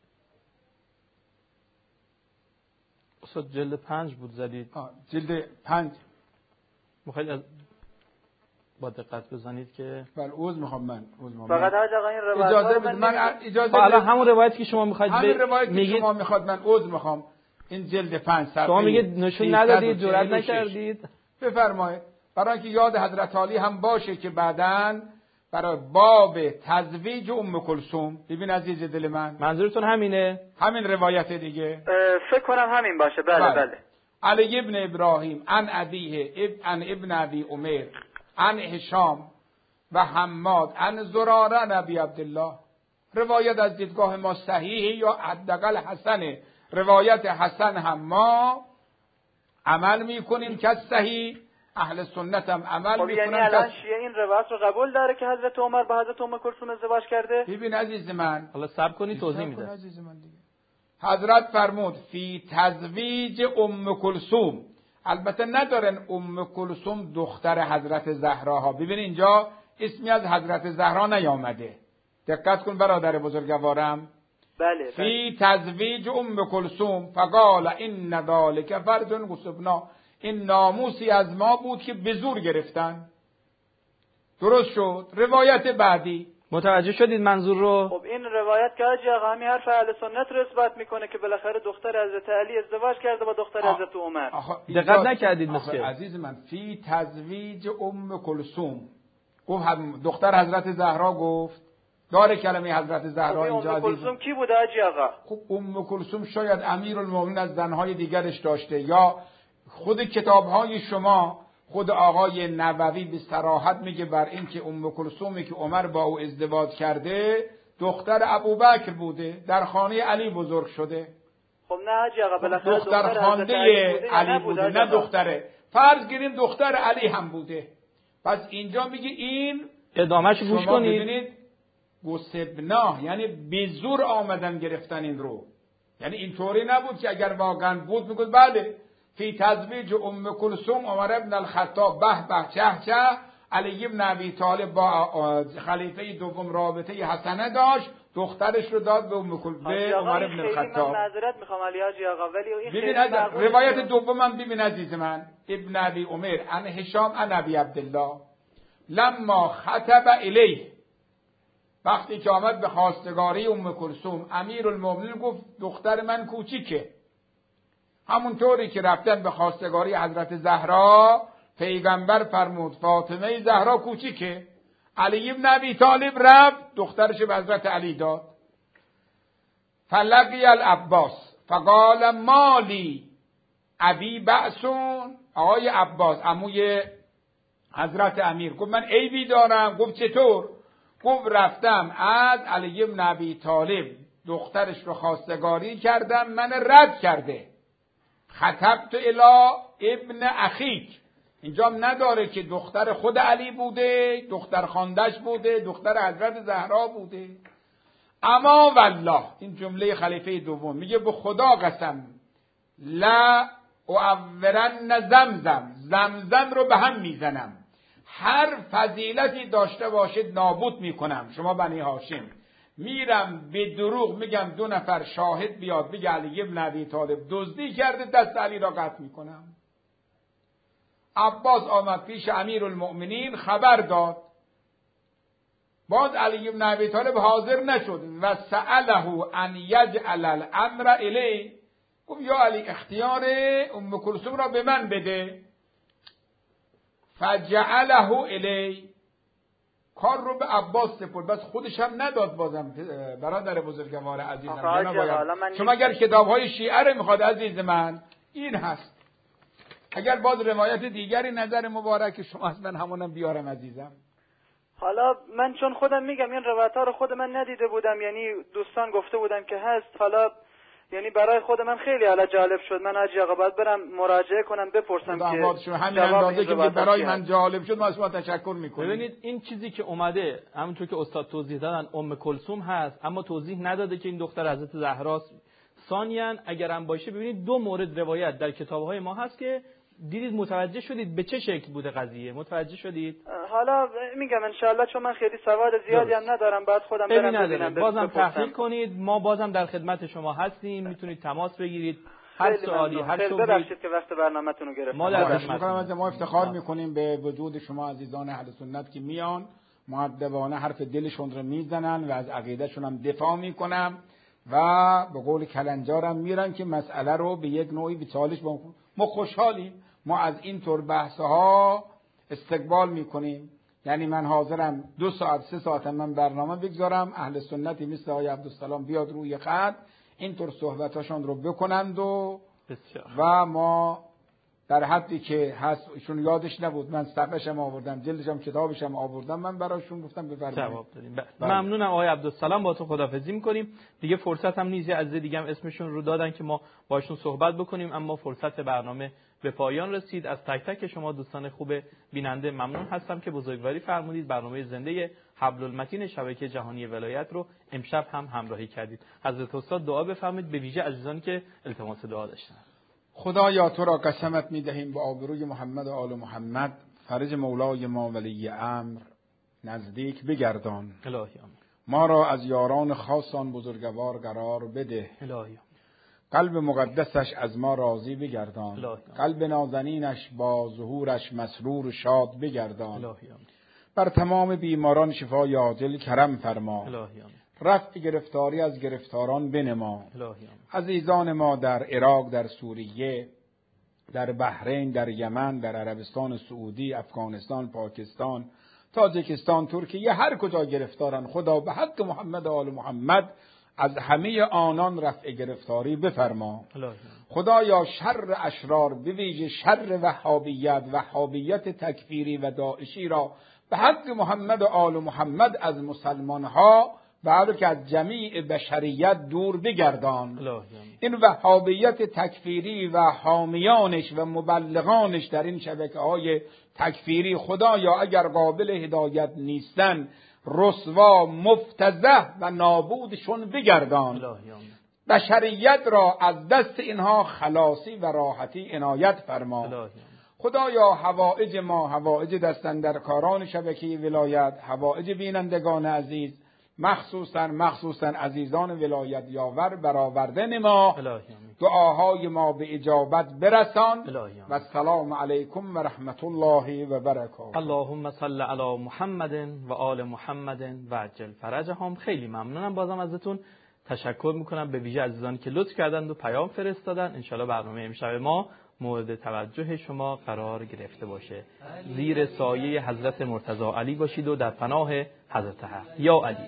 استاد جلد پنج بود زدید. آه جلد پنج میخواید از با دقت بزنید که بله عذر میخوام من عذر میخوام فقط حاج آقا این روایت اجازه بدید من اجازه حالا همون روایتی که شما میخواید همین روایتی میگید... که شما میخواد من عذر میخوام. این جلد پنج صفحه شما میگید نشون ندادید، جرئت نکردید. بفرمایید برای اینکه یاد حضرت عالی هم باشه که بعداً برای باب تزویج ام کلثوم. ببین عزیز دل من، منظورتون همینه؟ همین روایت دیگه فکر کنم همین باشه. بله بله, بله. علی ابن ابراهیم عن ابیه اب عن ابن ابی عمر عن هشام و حماد عن زراره نبی عبدالله. روایت از دیدگاه ما صحیحه یا حداقل حسنه. روایت حسن هم ما عمل میکنیم که صحیح، اهل سنت هم عمل میکنن. یعنی الان شیعه این روایت رو قبول داره که حضرت عمر با حضرت ام کلثوم ازدواج کرده؟ ببین عزیز من، حالا صبر کنی توضیح میدم. حضرت فرمود فی تزویج ام کلثوم. البته ندارن ام کلثوم دختر حضرت زهراها. ببین اینجا اسمی از حضرت زهرا نیامده. دقت کن برادر بزرگوارم. بله. فی تزویج ام کلثوم فقال ان ذلک فرج غصبنا. این ناموسی از ما بود که به زور گرفتن. درست شد. روایت بعدی متوجه شدید منظور رو؟ خب این روایت که حاجی آقا همین حرف اهل سنت رو اثبات میکنه که بالاخره دختر حضرت علی ازدواج کرده با دختر آه. حضرت عمر. دقت نکردید مسکر عزیز من. فی تزویج ام کلثوم گفت دختر حضرت زهرا، گفت داره کلمه حضرت زهرا اینجا. ام کلثوم کی بود حاجی آقا؟ خب ام کلثوم شاید امیرالمومنین از زنهای دیگرش داشته، یا خود کتابهای شما، خود آقای نووی به صراحت میگه بر این که ام کلثومی که عمر با او ازدواج کرده دختر ابوبکر بوده، در خانه علی بزرگ شده. خب نه حاجی آقا بالاخره دختر, دختر خانده علی, علی بوده، نه دختره. فرض گیریم دختر علی هم بوده. پس اینجا میگه این ادامهش گوش کنید. ببینید گسبنا یعنی به زور آمدن گرفتن این رو. یعنی اینطوری نبود که اگر واقعا بود میگه بله فی تزویج ام کلثوم عمر ابن الخطاب به به چه چه علی ابن ابی طالب با خلیفه دوم رابطه حسنه داشت، دخترش رو داد به ام کلثوم به عمر ابن الخطاب. من معذرت میخوام علی حاجی آقا ولی این خیلی روایت دومم ببین عزیز من. ابن ابی عمر عن هشام عن ابی عبدالله لما خطب الیه، وقتی که آمد به خواستگاری ام کلثوم امیرالمومنین گفت دختر من کوچیکه. همونطوری که رفتن به خواستگاری حضرت زهرا پیغمبر فرمود فاطمه زهرا کوچیکه. علی ابن ابی طالب رفت دخترش به حضرت علی داد. فلقی العباس فقال مالی ابی بأسون. آقای عباس عموی حضرت امیر گفت من عیبی دارم. گفت چطور؟ گفت رفتم از علی ابن ابی طالب دخترش رو خواستگاری کردم، من رد کرده. خطبت الی ابن اخیک. اینجا هم نداره که دختر خود علی بوده، دختر خاندش بوده، دختر حضرت زهرا بوده. اما والله، این جمله خلیفه دوم میگه به خدا قسم لا اعورن زمزم، زمزم رو به هم میزنم، هر فضیلتی داشته باشید نابود میکنم. شما بنی هاشم میرم به دروغ میگم دو نفر شاهد بیاد بگه علی ابن ابی طالب دزدی کرده، دست علی را قطع میکنم. عباس آمد پیش امیرالمؤمنین خبر داد، باز علی ابن ابی طالب حاضر نشد و سأله ان یجعل الامر الی، گفت یا علی اختیار ام کلثوم را به من بده. فجعله الی، کار رو به عباس سپرد، بس خودش هم نداد. بازم برادر بزرگوار عزیزم، شما اگر کتاب‌های شیعه رو میخواد عزیز من این هست، اگر باز روایت دیگری نظر مبارک شما از من همونم بیارم عزیزم. حالا من چون خودم میگم این روایت‌ها رو خود من ندیده بودم، یعنی دوستان گفته بودم که هست، حالا یعنی برای خود من خیلی حالا جالب شد. من حاجی آقا باید برم مراجعه کنم بپرسم که همین اندازه که برای من جالب شد ما از شما تشکر میکنیم. ببینید این چیزی که اومده همونطور که استاد توضیح دادن ام کلثوم هست، اما توضیح نداده که این دختر حضرت زهراست. ثانیاً اگر هم باشه ببینید دو مورد روایت در کتاب‌های ما هست که دیدید متوجه شدید به چه شکل بوده قضیه، متوجه شدید؟ حالا میگم انشالله چون من خیلی سواد زیادی هم ندارم بعد خودم برم ببینم بازم تحقیق کنید، ما بازم در خدمت شما هستیم، میتونید تماس بگیرید، هر سوالی هر خیلی ببخشید که وقت برنامه‌تون رو گرفتم. ما در خدمت ما افتخار میکنیم به وجود شما عزیزان اهل سنت که میان مؤدبانه حرف دلشون رو میزنن و از عقیدهشون هم دفاع میکنن و به قول کلنجارم میرن که مسئله رو به یک نوعی به چالش با ما خوشحالیم. ما از این طور بحث‌ها استقبال میکنیم. یعنی من حاضرم دو ساعت سه ساعت من برنامه بگذارم، اهل سنتی مثل آقای عبدالسلام بیاد روی خط اینطور صحبتاشون رو بکنند و و ما در حدی که هست ایشون یادش نبود من صفحه‌شم آوردم، جلدشم کتابشم آوردم، من براشون گفتم بفرمایید. جواب دادیم. ممنونم آقای عبدالسلام، با تو خداحافظی می‌کنیم. دیگه فرصت هم نیست، از دیگه هم اسمشون رو دادن که ما باشون صحبت بکنیم، اما فرصت برنامه به پایان رسید. از تک تک شما دوستان خوب بیننده ممنون هستم که بزرگواری فرمودید. برنامه زنده حبل المتین شبکه جهانی ولایت رو امشب هم همراهی کردید. حضرت استاد دعا بفرمایید، به ویژه عزیزانی که التماس دعا داشتن. خدایا تو را قسمت می‌دهیم به آبروی محمد و آل محمد، فرج مولای ما ولی امر نزدیک بگردان. الهی آمین. ما را از یاران خاصان بزرگوار قرار بده. الهی. قلب مقدسش از ما راضی بگردان. الهی. قلب نازنینش با ظهورش مسرور و شاد بگردان. الهی. بر تمام بیماران شفای عاجل کرم فرما. الهی. رفع گرفتاری از گرفتاران بنما. الهی. عزیزان ما در عراق، در سوریه، در بحرین، در یمن، در عربستان سعودی، افغانستان، پاکستان، تاجیکستان، ترکیه، هر کجا گرفتارن خدا به حق محمد و آل محمد از همه آنان رفع گرفتاری بفرما. خدایا شر اشرار به ویژه شر وهابیت وهابیت تکفیری و داعشی را به حق محمد و آل محمد از مسلمانها و که از جمیع بشریت دور بگردان. این وهابیت تکفیری و حامیانش و مبلغانش در این شبکه‌های تکفیری خدایا اگر قابل هدایت نیستن رسوا مفتضح و نابودشون بگردان. بشریت را از دست اینها خلاصی و راحتی عنایت فرما. خدایا حوائج ما، حوائج دستاندرکاران شبکه ولایت، حوائج بینندگان عزیز، مخصوصا مخصوصا عزیزان ولایت یاور برآورده نما، دعاهای ما به اجابت برسان. و السلام علیکم و رحمت الله و برکاته. اللهم صل علی محمد و آل محمد و عجل فرجهم. خیلی ممنونم بازم ازتون، تشکر میکنم به ویژه عزیزانی که لطف کردند و پیام فرستادن. انشالله برنامه امشب ما مورد توجه شما قرار گرفته باشه. زیر سایه حضرت مرتضی علی باشید و در پناه حضرت حق. یا علی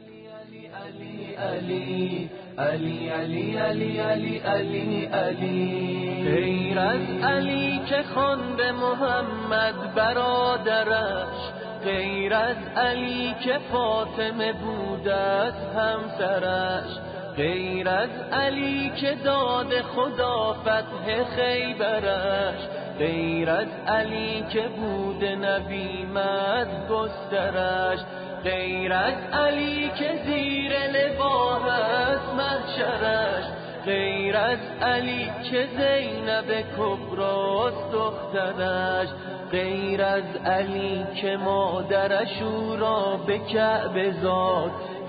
علی علی علی علی علی علی علی علی غیر از علی که خوانده محمد برادرش، غیر از علی که فاطمه بوده است همسرش، غیر از علی که داد خدا فتح خیبرش، غیر از علی که بود نبی مد گسترش، غیر از علی که زیر لواء است محشرش، غیر از علی که زینب کبراست دخترش، غیر از علی که مادرش او را به کعبه زاد،